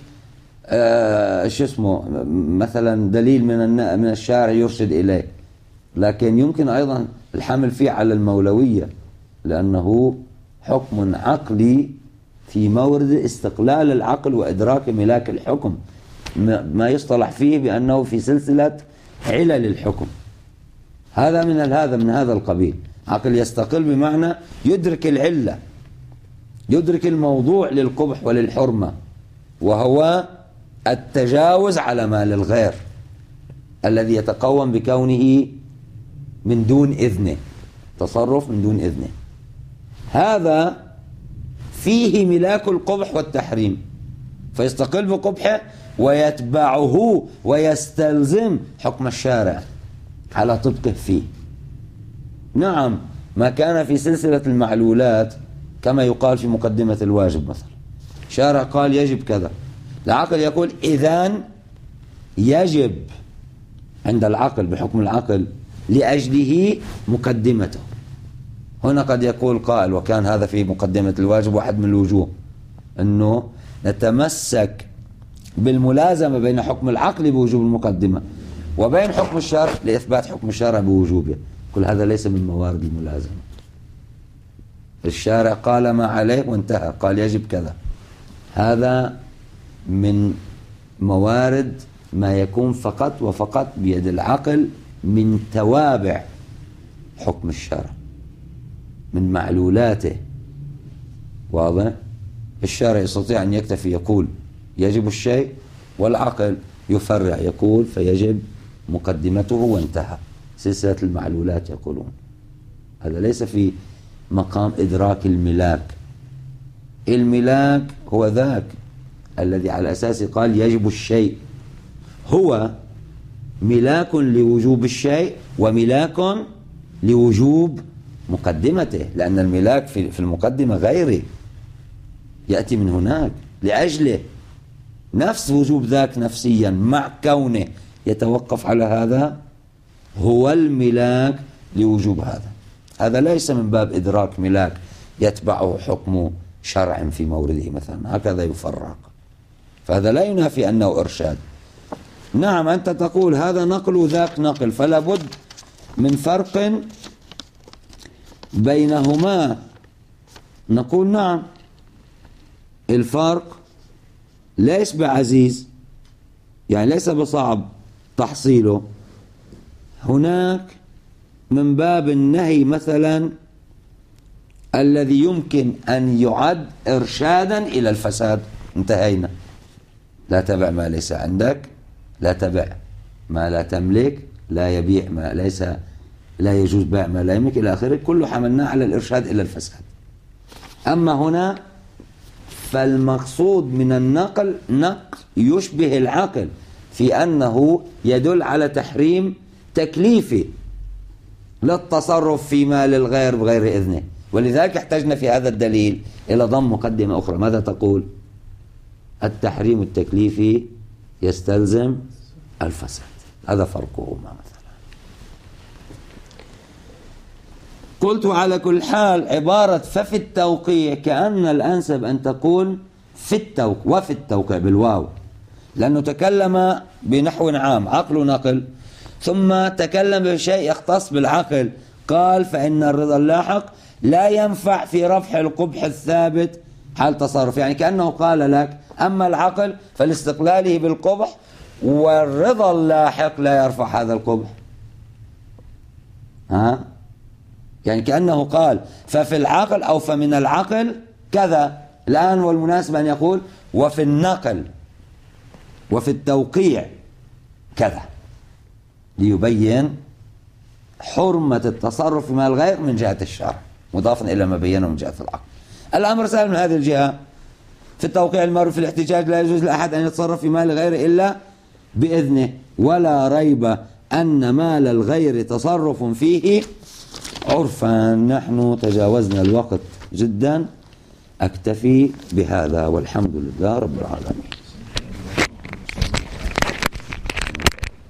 مثلا دليل من الشارع يرشد إليه، لكن يمكن أيضا الحمل فيه على المولوية، لأنه حكم عقلي في مورد استقلال العقل وإدراك ملاك الحكم، ما يصطلح فيه بأنه في سلسلة علل الحكم. هذا من هذا القبيل. عقل يستقل بمعنى يدرك العلة، يدرك الموضوع للقبح وللحرمة، وهو التجاوز على مال الغير الذي يتقوم بكونه من دون إذنه، تصرف من دون إذنه. هذا فيه ملاك القبح والتحريم، فيستقل بقبحه ويتبعه ويستلزم حكم الشارع على طبقه فيه. نعم، ما كان في سلسلة المعلولات كما يقال في مقدمة الواجب مثلا، شارع قال يجب كذا، العقل يقول إذن يجب عند العقل بحكم العقل لأجله مقدمته. هنا قد يقول قائل، وكان هذا في مقدمة الواجب واحد من الوجوه، أنه نتمسك بالملازمة بين حكم العقل بوجوب المقدمة وبين حكم الشرع لإثبات حكم الشرع بوجوبه. كل هذا ليس من موارد الملازمة. الشارع قال ما عليه وانتهى، قال يجب كذا، هذا من موارد ما يكون فقط وفقط بيد العقل من توابع حكم الشرع، من معلولاته. واضح؟ الشارع يستطيع أن يكتفي يقول يجب الشيء، والعقل يفرع يقول فيجب مقدمته وانتهى. سلسلة المعلولات يقولون. هذا ليس في مقام إدراك الملاك، الملاك هو ذاك الذي على أساسه قال يجب الشيء، هو ملاك لوجوب الشيء وملاك لوجوب مقدمته، لأن الملاك في المقدمة غيري يأتي من هناك لأجله نفس وجوب ذاك نفسيا مع كونه يتوقف على هذا، هو الملاك لوجوب هذا. هذا ليس من باب إدراك ملاك يتبعه حكم شرع في مورده مثلا، هكذا يفرق، فهذا لا ينافي أنه إرشاد. نعم أنت تقول هذا نقل وذاك نقل، فلا بد من فرق بينهما. نقول نعم الفرق ليس بعزيز، يعني ليس بصعب تحصيله. هناك من باب النهي مثلا الذي يمكن أن يعد إرشادا إلى الفساد، انتهينا. لا تبع ما ليس عندك، لا تبع ما لا تملك، لا يبيع ما ليس، لا يجوز بيع ما لا يملك إلى آخره، كله حملناه على الإرشاد إلى الفساد. أما هنا فالمقصود من النقل نقل يشبه العقل في أنه يدل على تحريم تكليفي، لا التصرف في مال الغير بغير إذنه. ولذلك احتجنا في هذا الدليل إلى ضم مقدمة أخرى. ماذا تقول؟ التحريم التكليفي يستلزم الفساد، هذا فرقهما مثلا. قلت على كل حال عبارة ففي التوقيع كأن الأنسب أن تقول في التوقيع وفي التوقيع بالواو، لأنه تكلم بنحو عام عقل ونقل، ثم تكلم بشيء يختص بالعقل، قال فإن الرضا اللاحق لا ينفع في رفع القبح الثابت حال تصرف، يعني كأنه قال لك أما العقل فلاستقلاله بالقبح، والرضا اللاحق لا يرفع هذا القبح. يعني كأنه قال ففي العقل أو فمن العقل كذا. الآن والمناسب أن يقول وفي النقل وفي التوقيع كذا، ليبين حرمة التصرف في مال الغير من جهة الشرع مضافا إلى ما بينه من جهة العقل. الأمر سهل من هذه الجهة. في التوقيع المعروف في الاحتجاج لا يجوز لأحد أن يتصرف في مال غيره إلا بإذنه، ولا ريب أن مال الغير تصرف فيه عرفا. نحن تجاوزنا الوقت جدا، أكتفي بهذا والحمد لله رب العالمين.